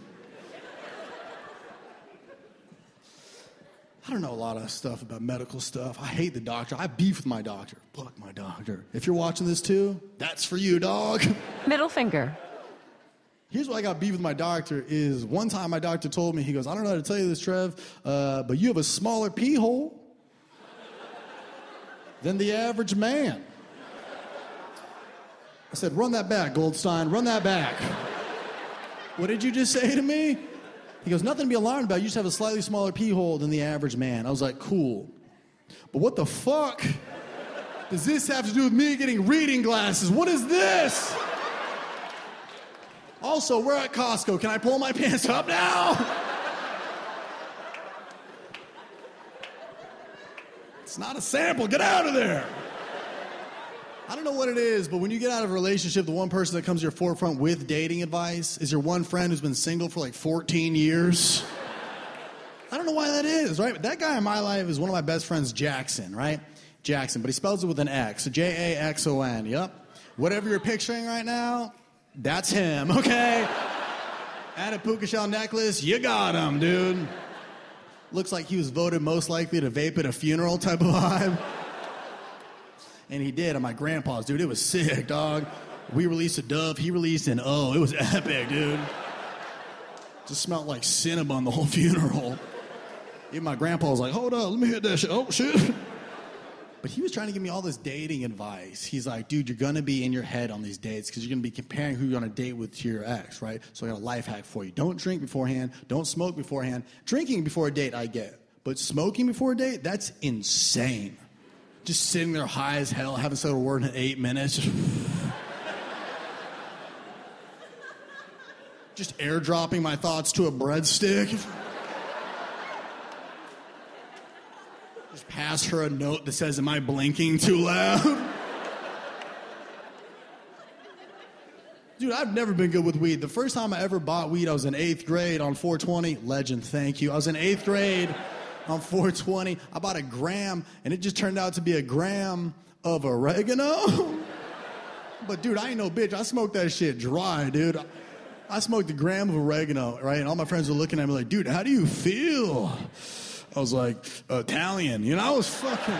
I don't know a lot of stuff about medical stuff. I hate the doctor. I beef with my doctor. Fuck my doctor. If you're watching this too, that's for you, dog. Middle finger. Here's what I got beef with my doctor is one time my doctor told me, he goes, I don't know how to tell you this, Trev, uh, but you have a smaller pee hole than the average man. I said, run that back, Goldstein, run that back. What did you just say to me? He goes, nothing to be alarmed about. You just have a slightly smaller pee hole than the average man. I was like, cool. But what the fuck does this have to do with me getting reading glasses? What is this? Also, we're at Costco. Can I pull my pants up now? It's not a sample. Get out of there. I don't know what it is, but when you get out of a relationship, the one person that comes to your forefront with dating advice is your one friend who's been single for like fourteen years. I don't know why that is, right? But that guy in my life is one of my best friends, Jackson, right? Jackson, but he spells it with an X, J A X O N, yep. Whatever you're picturing right now, that's him, okay? Add a puka shell necklace, you got him, dude. Looks like he was voted most likely to vape at a funeral type of vibe. And he did on my grandpa's, dude. It was sick, dog. We released a dove, he released an O. It was epic, dude. Just smelled like Cinnabon the whole funeral. Even my grandpa was like, hold up, let me hit that shit. Oh, shit. But he was trying to give me all this dating advice. He's like, dude, you're going to be in your head on these dates because you're going to be comparing who you're on a date with to your ex, right? So I got a life hack for you. Don't drink beforehand. Don't smoke beforehand. Drinking before a date, I get. But smoking before a date, that's insane. Just sitting there high as hell, haven't said a word in eight minutes. Just airdropping my thoughts to a breadstick. Just pass her a note that says, am I blinking too loud? Dude, I've never been good with weed. The first time I ever bought weed, I was in eighth grade on four twenty. Legend, thank you. I was in eighth grade on four twenty. I bought a gram, and it just turned out to be a gram of oregano. But, dude, I ain't no bitch. I smoked that shit dry, dude. I smoked a gram of oregano, right? And all my friends were looking at me like, dude, how do you feel? I was like, Italian. You know, I was fucking...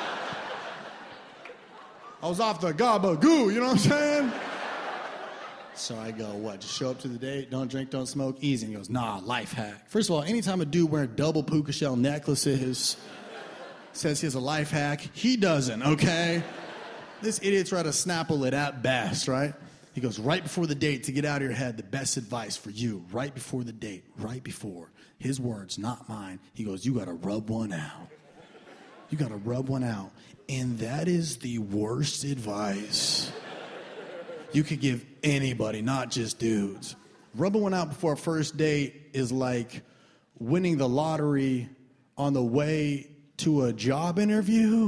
I was off the gabagoo, you know what I'm saying? So I go, what, just show up to the date, don't drink, don't smoke, easy. And he goes, nah, life hack. First of all, anytime a dude wearing double puka shell necklaces says he has a life hack, he doesn't, okay? This idiot's trying to snapple it at best, right? He goes, right before the date, to get out of your head, the best advice for you, right before the date, right before. His words, not mine. He goes, you got to rub one out. You got to rub one out. And that is the worst advice you could give anybody, not just dudes. Rubbing one out before a first date is like winning the lottery on the way to a job interview.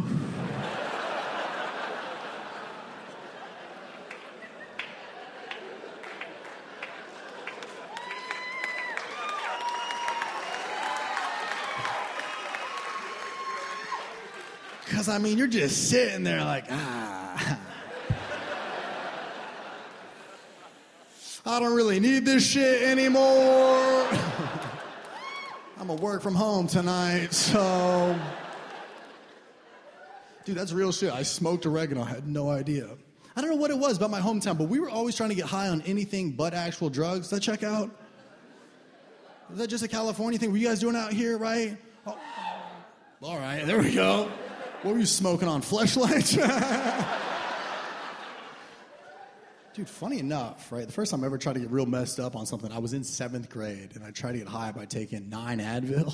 Because, I mean, you're just sitting there like, ah. I don't really need this shit anymore. I'm going to work from home tonight, so. Dude, that's real shit. I smoked oregano. I had no idea. I don't know what it was about my hometown, but we were always trying to get high on anything but actual drugs. Does that check out? Is that just a California thing? Were you guys doing out here, right? Oh. All right, there we go. What were you smoking on? Fleshlights? Dude, funny enough, right? The first time I ever tried to get real messed up on something, I was in seventh grade, and I tried to get high by taking nine Advil.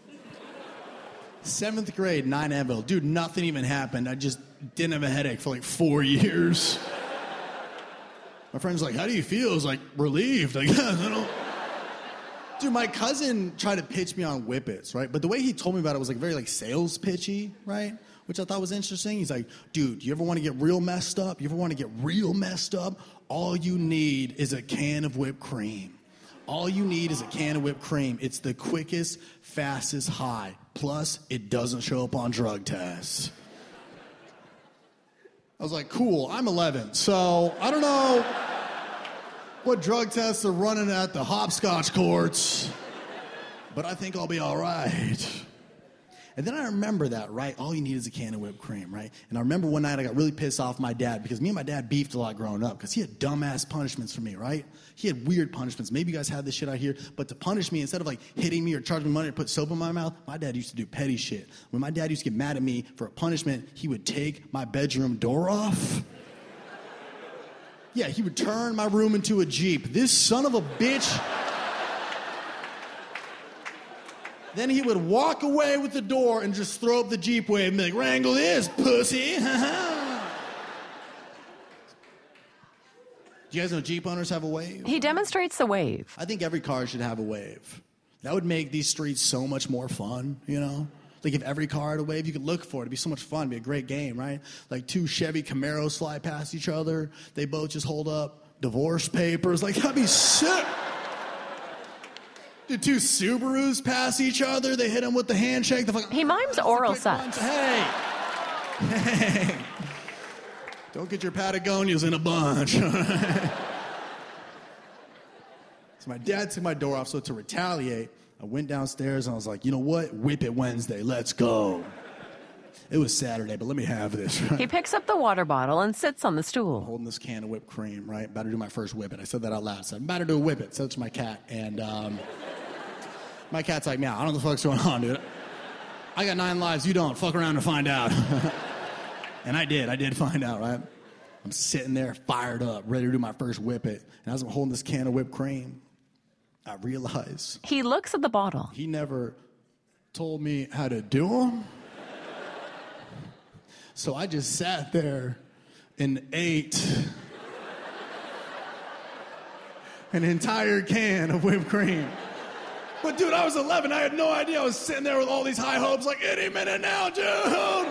Seventh grade, nine Advil. Dude, nothing even happened. I just didn't have a headache for like four years. My friend's like, how do you feel? I was like, relieved, I guess. I don't... Dude, my cousin tried to pitch me on Whippets, right? But the way he told me about it was like very like sales pitchy, right? Which I thought was interesting. He's like, dude, you ever want to get real messed up? You ever want to get real messed up? All you need is a can of whipped cream. All you need is a can of whipped cream. It's the quickest, fastest high. Plus, it doesn't show up on drug tests. I was like, cool, I'm eleven, so I don't know what drug tests are running at the hopscotch courts, but I think I'll be all right. And then I remember that, right? All you need is a can of whipped cream, right? And I remember one night I got really pissed off my dad because me and my dad beefed a lot growing up because he had dumbass punishments for me, right? He had weird punishments. Maybe you guys had this shit out here, but to punish me, instead of like hitting me or charging me money or put soap in my mouth, my dad used to do petty shit. When my dad used to get mad at me for a punishment, he would take my bedroom door off. Yeah, he would turn my room into a Jeep. This son of a bitch... Then he would walk away with the door and just throw up the Jeep wave and be like, wrangle this, pussy. Do you guys know Jeep owners have a wave? He demonstrates the wave. I think every car should have a wave. That would make these streets so much more fun, you know? Like if every car had a wave, you could look for it. It'd be so much fun. It'd be a great game, right? Like two Chevy Camaros fly past each other. They both just hold up divorce papers. Like, that'd be sick. Did two Subarus pass each other? They hit them with the handshake. The fuck- He mimes oral sex. Hey. Hey. Don't get your Patagonias in a bunch. So my dad took my door off, so to retaliate, I went downstairs and I was like, you know what? Whip it Wednesday. Let's go. It was Saturday, but let me have this. Right? He picks up the water bottle and sits on the stool. Holding this can of whipped cream, right? About to do my first whip it. I said that out loud. I said, I'm about to do a whip it. So it's my cat. And um, my cat's like, meow, I don't know what the fuck's going on, dude. I got nine lives. You don't. Fuck around and find out. And I did. I did find out, right? I'm sitting there fired up, ready to do my first whip it. And as I'm holding this can of whipped cream, I realize He looks at the bottle. he never told me how to do them. So I just sat there and ate an entire can of whipped cream. But dude, I was eleven. I had no idea. I was sitting there with all these high hopes, like, any minute now, dude.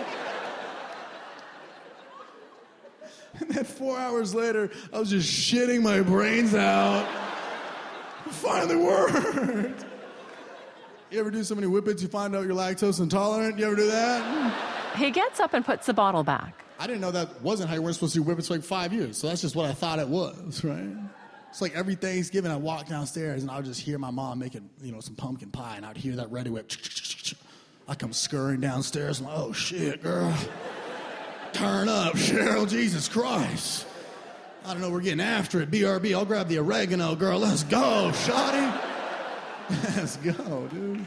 And then four hours later, I was just shitting my brains out. It finally worked. You ever do so many whippets you find out you're lactose intolerant? You ever do that? He gets up and puts the bottle back. I didn't know that wasn't how you weren't supposed to do whippets for like five years. So that's just what I thought it was, right? It's like every Thanksgiving I walk downstairs and I would just hear my mom making, you know, some pumpkin pie, and I'd hear that ready whip. I come scurrying downstairs. I'm like, oh shit, girl. Turn up, Cheryl, Jesus Christ. I don't know, we're getting after it. B R B, I'll grab the oregano, girl. Let's go, shawty. Let's go, dude.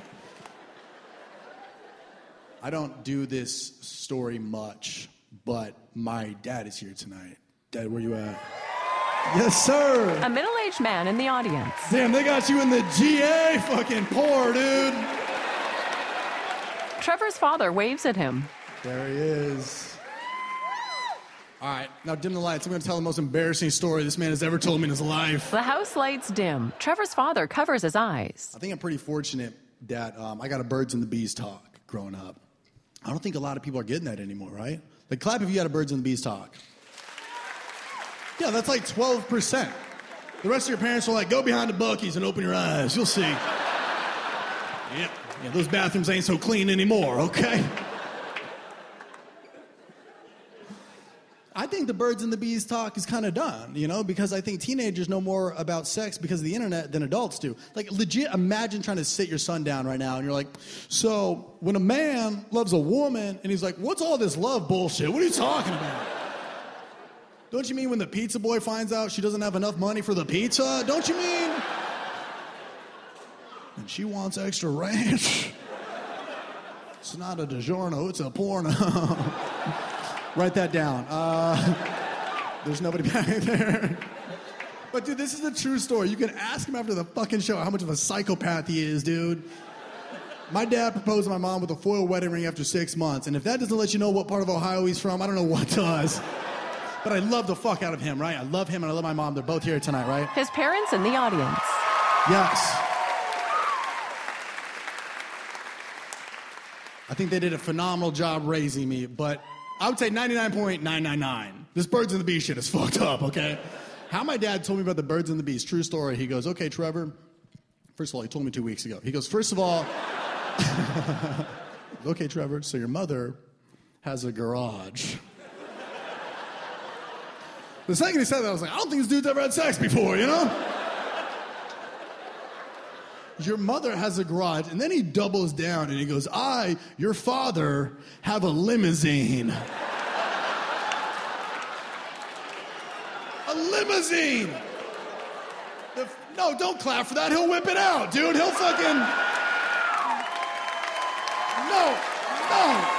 I don't do this story much, but my dad is here tonight. Dad, where you at? Yes, sir. A middle-aged man in the audience. Damn, they got you in the G A. Fucking poor, dude. Trevor's father waves at him. There he is. All right, now dim the lights. I'm going to tell the most embarrassing story this man has ever told me in his life. The house lights dim. Trevor's father covers his eyes. I think I'm pretty fortunate that um, I got a birds and the bees talk growing up. I don't think a lot of people are getting that anymore, right? Like, clap if you got a birds and the bees talk. Yeah, that's like twelve percent. The rest of your parents are like, go behind the Buc-ee's and open your eyes. You'll see. Yeah, yeah, those bathrooms ain't so clean anymore, okay? I think the birds and the bees talk is kind of done, you know, because I think teenagers know more about sex because of the internet than adults do. Like, legit, imagine trying to sit your son down right now and you're like, so when a man loves a woman and he's like, what's all this love bullshit? What are you talking about? Don't you mean when the pizza boy finds out she doesn't have enough money for the pizza? Don't you mean? And she wants extra ranch? It's not a DiGiorno, it's a porno. Write that down. Uh, there's nobody back there. But, dude, this is a true story. You can ask him after the fucking show how much of a psychopath he is, dude. My dad proposed to my mom with a foil wedding ring after six months. And if that doesn't let you know what part of Ohio he's from, I don't know what does. But I love the fuck out of him, right? I love him and I love my mom. They're both here tonight, right? His parents in the audience. Yes. I think they did a phenomenal job raising me, but I would say ninety-nine point nine nine nine. This birds and the bees shit is fucked up, okay? How my dad told me about the birds and the bees, true story. He goes, okay, Trevor. First of all, he told me two weeks ago. He goes, first of all, okay, Trevor, so your mother has a garage. The second he said that, I was like, I don't think this dude's ever had sex before, you know? Your mother has a garage, and then he doubles down and he goes, I, your father, have a limousine. A limousine! The, no, don't clap for that. He'll whip it out, dude. He'll fucking... No, no.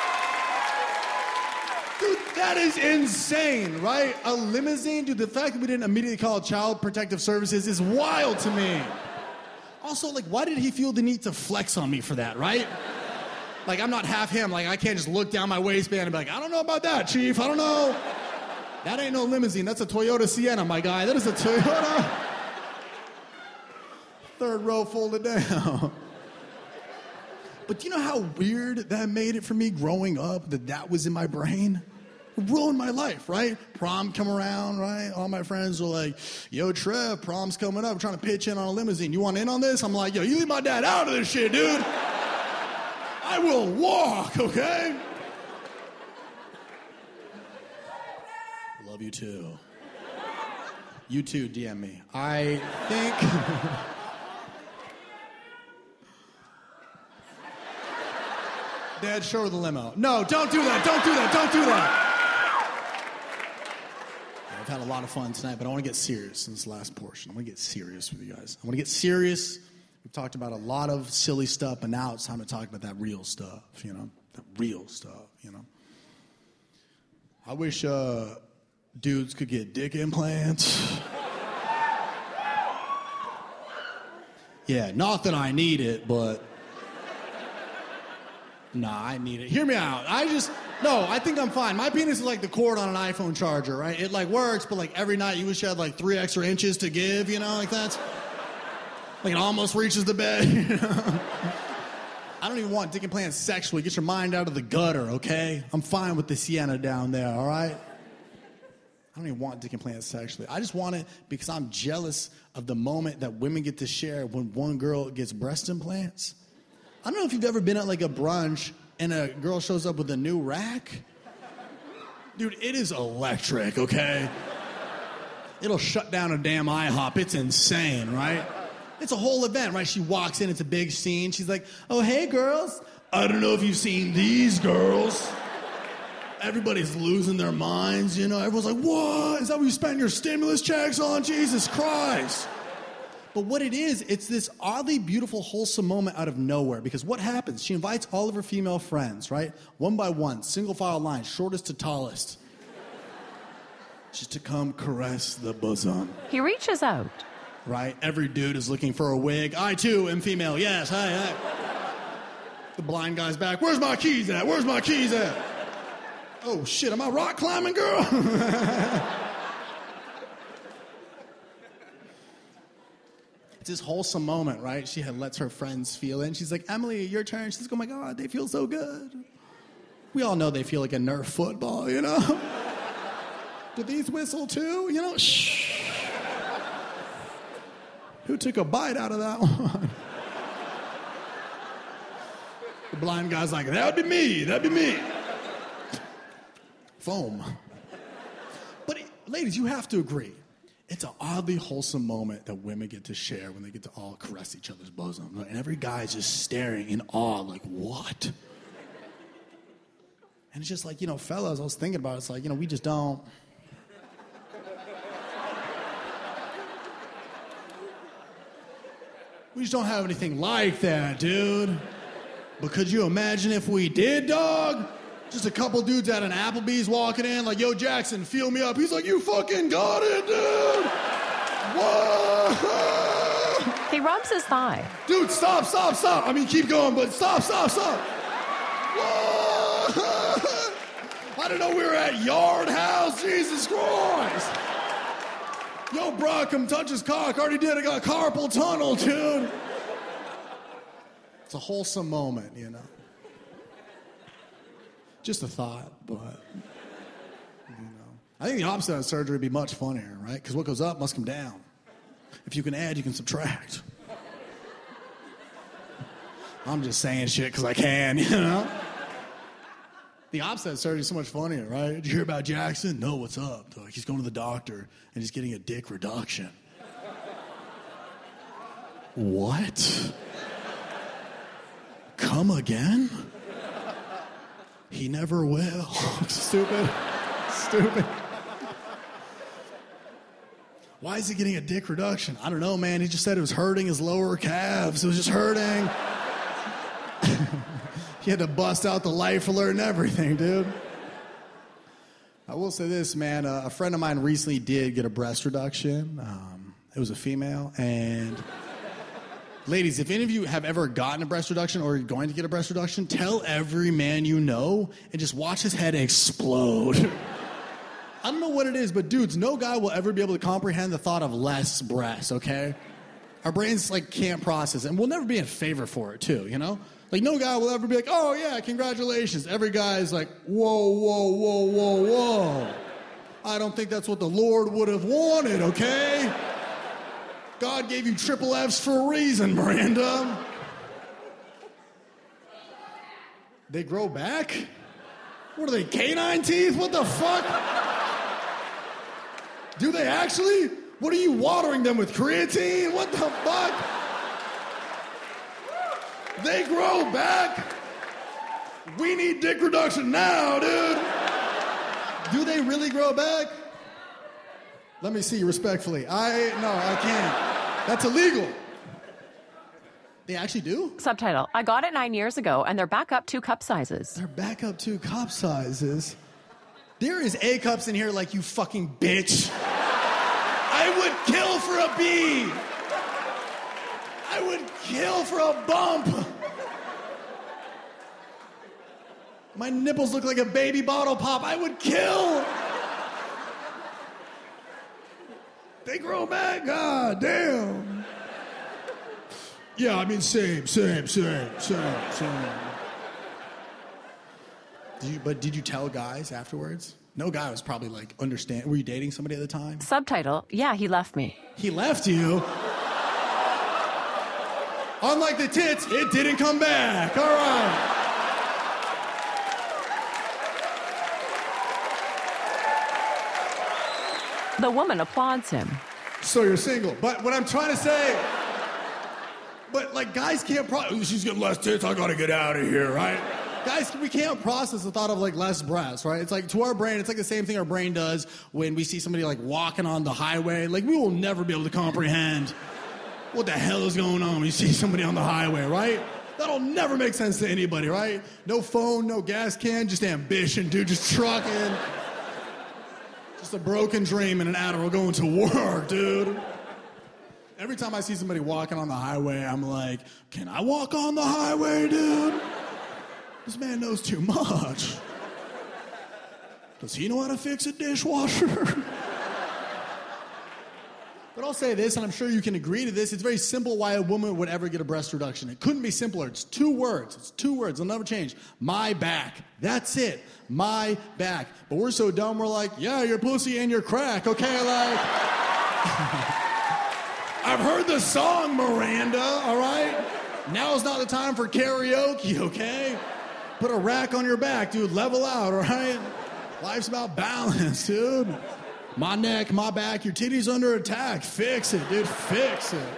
Dude, that is insane, right? A limousine? Dude, the fact that we didn't immediately call Child Protective Services is wild to me. Also, like, why did he feel the need to flex on me for that, right? Like, I'm not half him. Like, I can't just look down my waistband and be like, I don't know about that, Chief. I don't know. That ain't no limousine. That's a Toyota Sienna, my guy. That is a Toyota. Third row folded down. But do you know how weird that made it for me growing up, that that was in my brain? It ruined my life, right? Prom come around, right? All my friends were like, yo, Trev, prom's coming up. I'm trying to pitch in on a limousine. You want in on this? I'm like, yo, you leave my dad out of this shit, dude. I will walk, okay? Love you too. You too, D M me. I think... Dad, show her the limo. No, don't do that. Don't do that. Don't do that. I've had a lot of fun tonight, but I want to get serious in this last portion. I want to get serious with you guys. I want to get serious. We've talked about a lot of silly stuff, but now it's time to talk about that real stuff, you know? That real stuff, you know? I wish uh, dudes could get dick implants. Yeah, not that I need it, but... Nah, I need it. Hear me out. I just, no, I think I'm fine. My penis is like the cord on an iPhone charger, right? It like works, but like every night you wish you had like three extra inches to give, you know, like that's, like it almost reaches the bed, you know? I don't even want dick implants sexually. Get your mind out of the gutter, okay? I'm fine with the Sienna down there, all right? I don't even want dick implants sexually. I just want it because I'm jealous of the moment that women get to share when one girl gets breast implants. I don't know if you've ever been at like a brunch and a girl shows up with a new rack. Dude, it is electric, okay? It'll shut down a damn IHOP. It's insane, right? It's a whole event, right? She walks in, it's a big scene. She's like, oh, hey, girls. I don't know if you've seen these girls. Everybody's losing their minds, you know? Everyone's like, what? Is that what you spend your stimulus checks on? Jesus Christ. But what it is, it's this oddly beautiful, wholesome moment out of nowhere. Because what happens? She invites all of her female friends, right? One by one, single file line, shortest to tallest. Just to come caress the bosom. He reaches out. Right? Every dude is looking for a wig. I, too, am female. Yes, hi, hi. The blind guy's back. Where's my keys at? Where's my keys at? Oh, shit, am I rock climbing, girl? It's this wholesome moment, right? She had lets her friends feel it. And she's like, Emily, your turn. She's like, oh, my God, they feel so good. We all know they feel like a Nerf football, you know? Do these whistle, too? You know, shh. Who took a bite out of that one? The blind guy's like, that would be me. That'd be me. Foam. But, ladies, you have to agree. It's an oddly wholesome moment that women get to share when they get to all caress each other's bosom. And every guy's just staring in awe, like, what? And it's just like, you know, fellas, I was thinking about it. It's like, you know, we just don't. We just don't have anything like that, dude. But could you imagine if we did, dog? Just a couple dudes at an Applebee's walking in, like, yo, Jackson, feel me up. He's like, you fucking got it, dude. Whoa. He rubs his thigh. Dude, stop, stop, stop. I mean, keep going, but stop, stop, stop. Whoa. I didn't know we were at Yard House. Jesus Christ. Yo, bro, come touch his cock. Already did. I got carpal tunnel, dude. It's a wholesome moment, you know. Just a thought, but, you know. I think the opposite of surgery would be much funnier, right? Because what goes up must come down. If you can add, you can subtract. I'm just saying shit because I can, you know? The opposite of surgery is so much funnier, right? Did you hear about Jackson? No, what's up? Like, he's going to the doctor, and he's getting a dick reduction. What? Come again? He never will. Stupid. Stupid. Why is he getting a dick reduction? I don't know, man. He just said it was hurting his lower calves. It was just hurting. He had to bust out the life alert and everything, dude. I will say this, man. Uh, a friend of mine recently did get a breast reduction. Um, it was a female, and... Ladies, if any of you have ever gotten a breast reduction or are going to get a breast reduction, tell every man you know and just watch his head explode. I don't know what it is, but dudes, no guy will ever be able to comprehend the thought of less breasts, okay? Our brains, like, can't process it, and we'll never be in favor for it, too, you know? Like, no guy will ever be like, oh, yeah, congratulations. Every guy is like, whoa, whoa, whoa, whoa, whoa. I don't think that's what the Lord would have wanted, okay? God gave you triple F's for a reason, Miranda. They grow back? What are they, canine teeth? What the fuck? Do they actually? What are you watering them with, creatine? What the fuck? They grow back? We need dick reduction now, dude. Do they really grow back? Let me see respectfully. I, no, I can't. That's illegal. They actually do? Subtitle, I got it nine years ago, and they're back up two cup sizes. They're back up two cup sizes. There is A cups in here like, you fucking bitch. I would kill for a B. I would kill for a bump. My nipples look like a baby bottle pop. I would kill. They grow back? God damn. Yeah, I mean, same, same, same, same, same. Did you, but did you tell guys afterwards? No guy was probably like, understand. Were you dating somebody at the time? Subtitle, yeah, he left me. He left you? Unlike the tits, it didn't come back. All right. The woman applauds him. So you're single. But what I'm trying to say, but like guys can't pro- she's getting less tits, I gotta get out of here, right? Guys, we can't process the thought of like less breasts, right? It's like to our brain, it's like the same thing our brain does when we see somebody like walking on the highway. Like we will never be able to comprehend what the hell is going on when you see somebody on the highway, right? That'll never make sense to anybody, right? No phone, no gas can, just ambition, dude, just trucking. Just a broken dream and an Adderall going to work, dude. Every time I see somebody walking on the highway, I'm like, can I walk on the highway, dude? This man knows too much. Does he know how to fix a dishwasher? But I'll say this, and I'm sure you can agree to this, it's very simple why a woman would ever get a breast reduction. It couldn't be simpler. It's two words. It's two words. It'll never change. My back. That's it. My back. But we're so dumb, we're like, yeah, your pussy and your crack, okay? Like, I've heard the song, Miranda, all right? Now's not the time for karaoke, okay? Put a rack on your back, dude. Level out, all right? Life's about balance, dude. My neck, my back, your titty's under attack. Fix it, dude, fix it.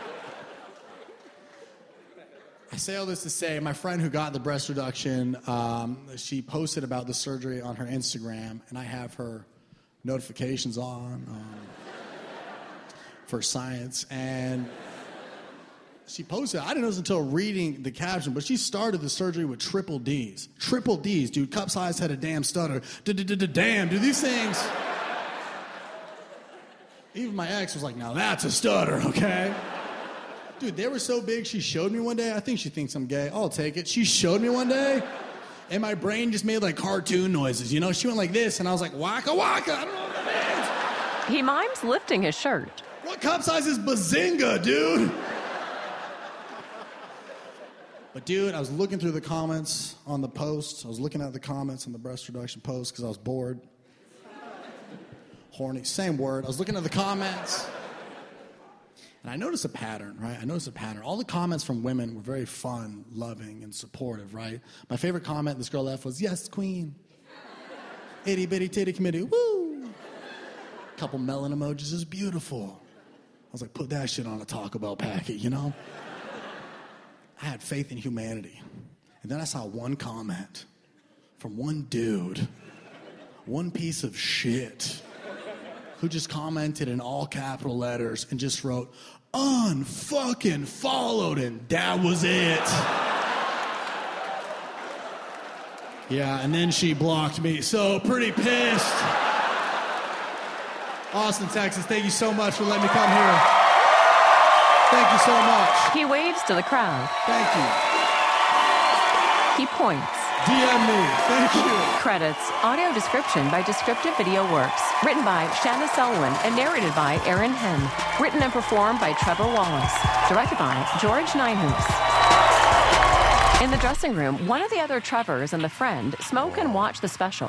I say all this to say, my friend who got the breast reduction, um, she posted about the surgery on her Instagram, and I have her notifications on um, for science, and she posted, I didn't know this until reading the caption, but she started the surgery with triple D's. Triple D's, dude, cup size had a damn stutter. Damn, dude, these things... Even my ex was like, now that's a stutter, okay? Dude, they were so big, she showed me one day. I think she thinks I'm gay. I'll take it. She showed me one day, and my brain just made like cartoon noises, you know? She went like this, and I was like, waka waka, I don't know what that He mimes lifting his shirt. means. What cup size is Bazinga, dude? But dude, I was looking through the comments on the post. I was looking at the comments on the breast reduction post because I was bored. Horny, same word. I was looking at the comments, and I noticed a pattern, right? I noticed a pattern. All the comments from women were very fun, loving, and supportive, right? My favorite comment this girl left was, yes, queen. Itty bitty titty committee, woo. Couple melon emojis is beautiful. I was like, put that shit on a Taco Bell packet, you know? I had faith in humanity. And then I saw one comment from one dude, one piece of shit, who just commented in all capital letters and just wrote, unfucking followed, and that was it. Yeah, and then she blocked me, so pretty pissed. Austin, Texas, thank you so much for letting me come here. Thank you so much. He waves to the crowd. Thank you. He points. D M me. Thank you. Credits. Audio description by Descriptive Video Works. Written by Shanna Selwyn and narrated by Aaron Henn. Written and performed by Trevor Wallace. Directed by George Ninehoops. In the dressing room, one of the other Trevors and the friend smoke and watch the special.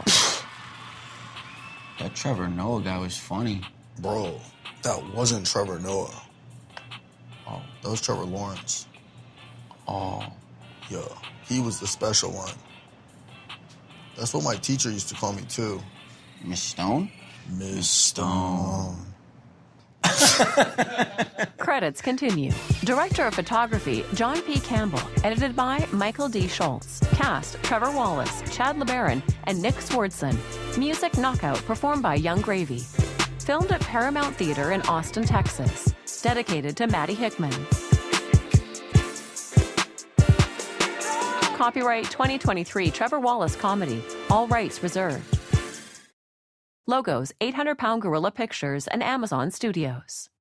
That Trevor Noah guy was funny. Bro, that wasn't Trevor Noah. Oh, that was Trevor Lawrence. Oh. Yeah, he was the special one. That's what my teacher used to call me, too. Miss Stone? Miss Stone. Credits continue. Director of photography, John P. Campbell. Edited by Michael D. Schultz. Cast, Trevor Wallace, Chad LeBaron, and Nick Swardson. Music Knockout, performed by Young Gravy. Filmed at Paramount Theater in Austin, Texas. Dedicated to Maddie Hickman. Copyright twenty twenty-three Trevor Wallace Comedy. All rights reserved. Logos, eight hundred pound Gorilla Pictures and Amazon Studios.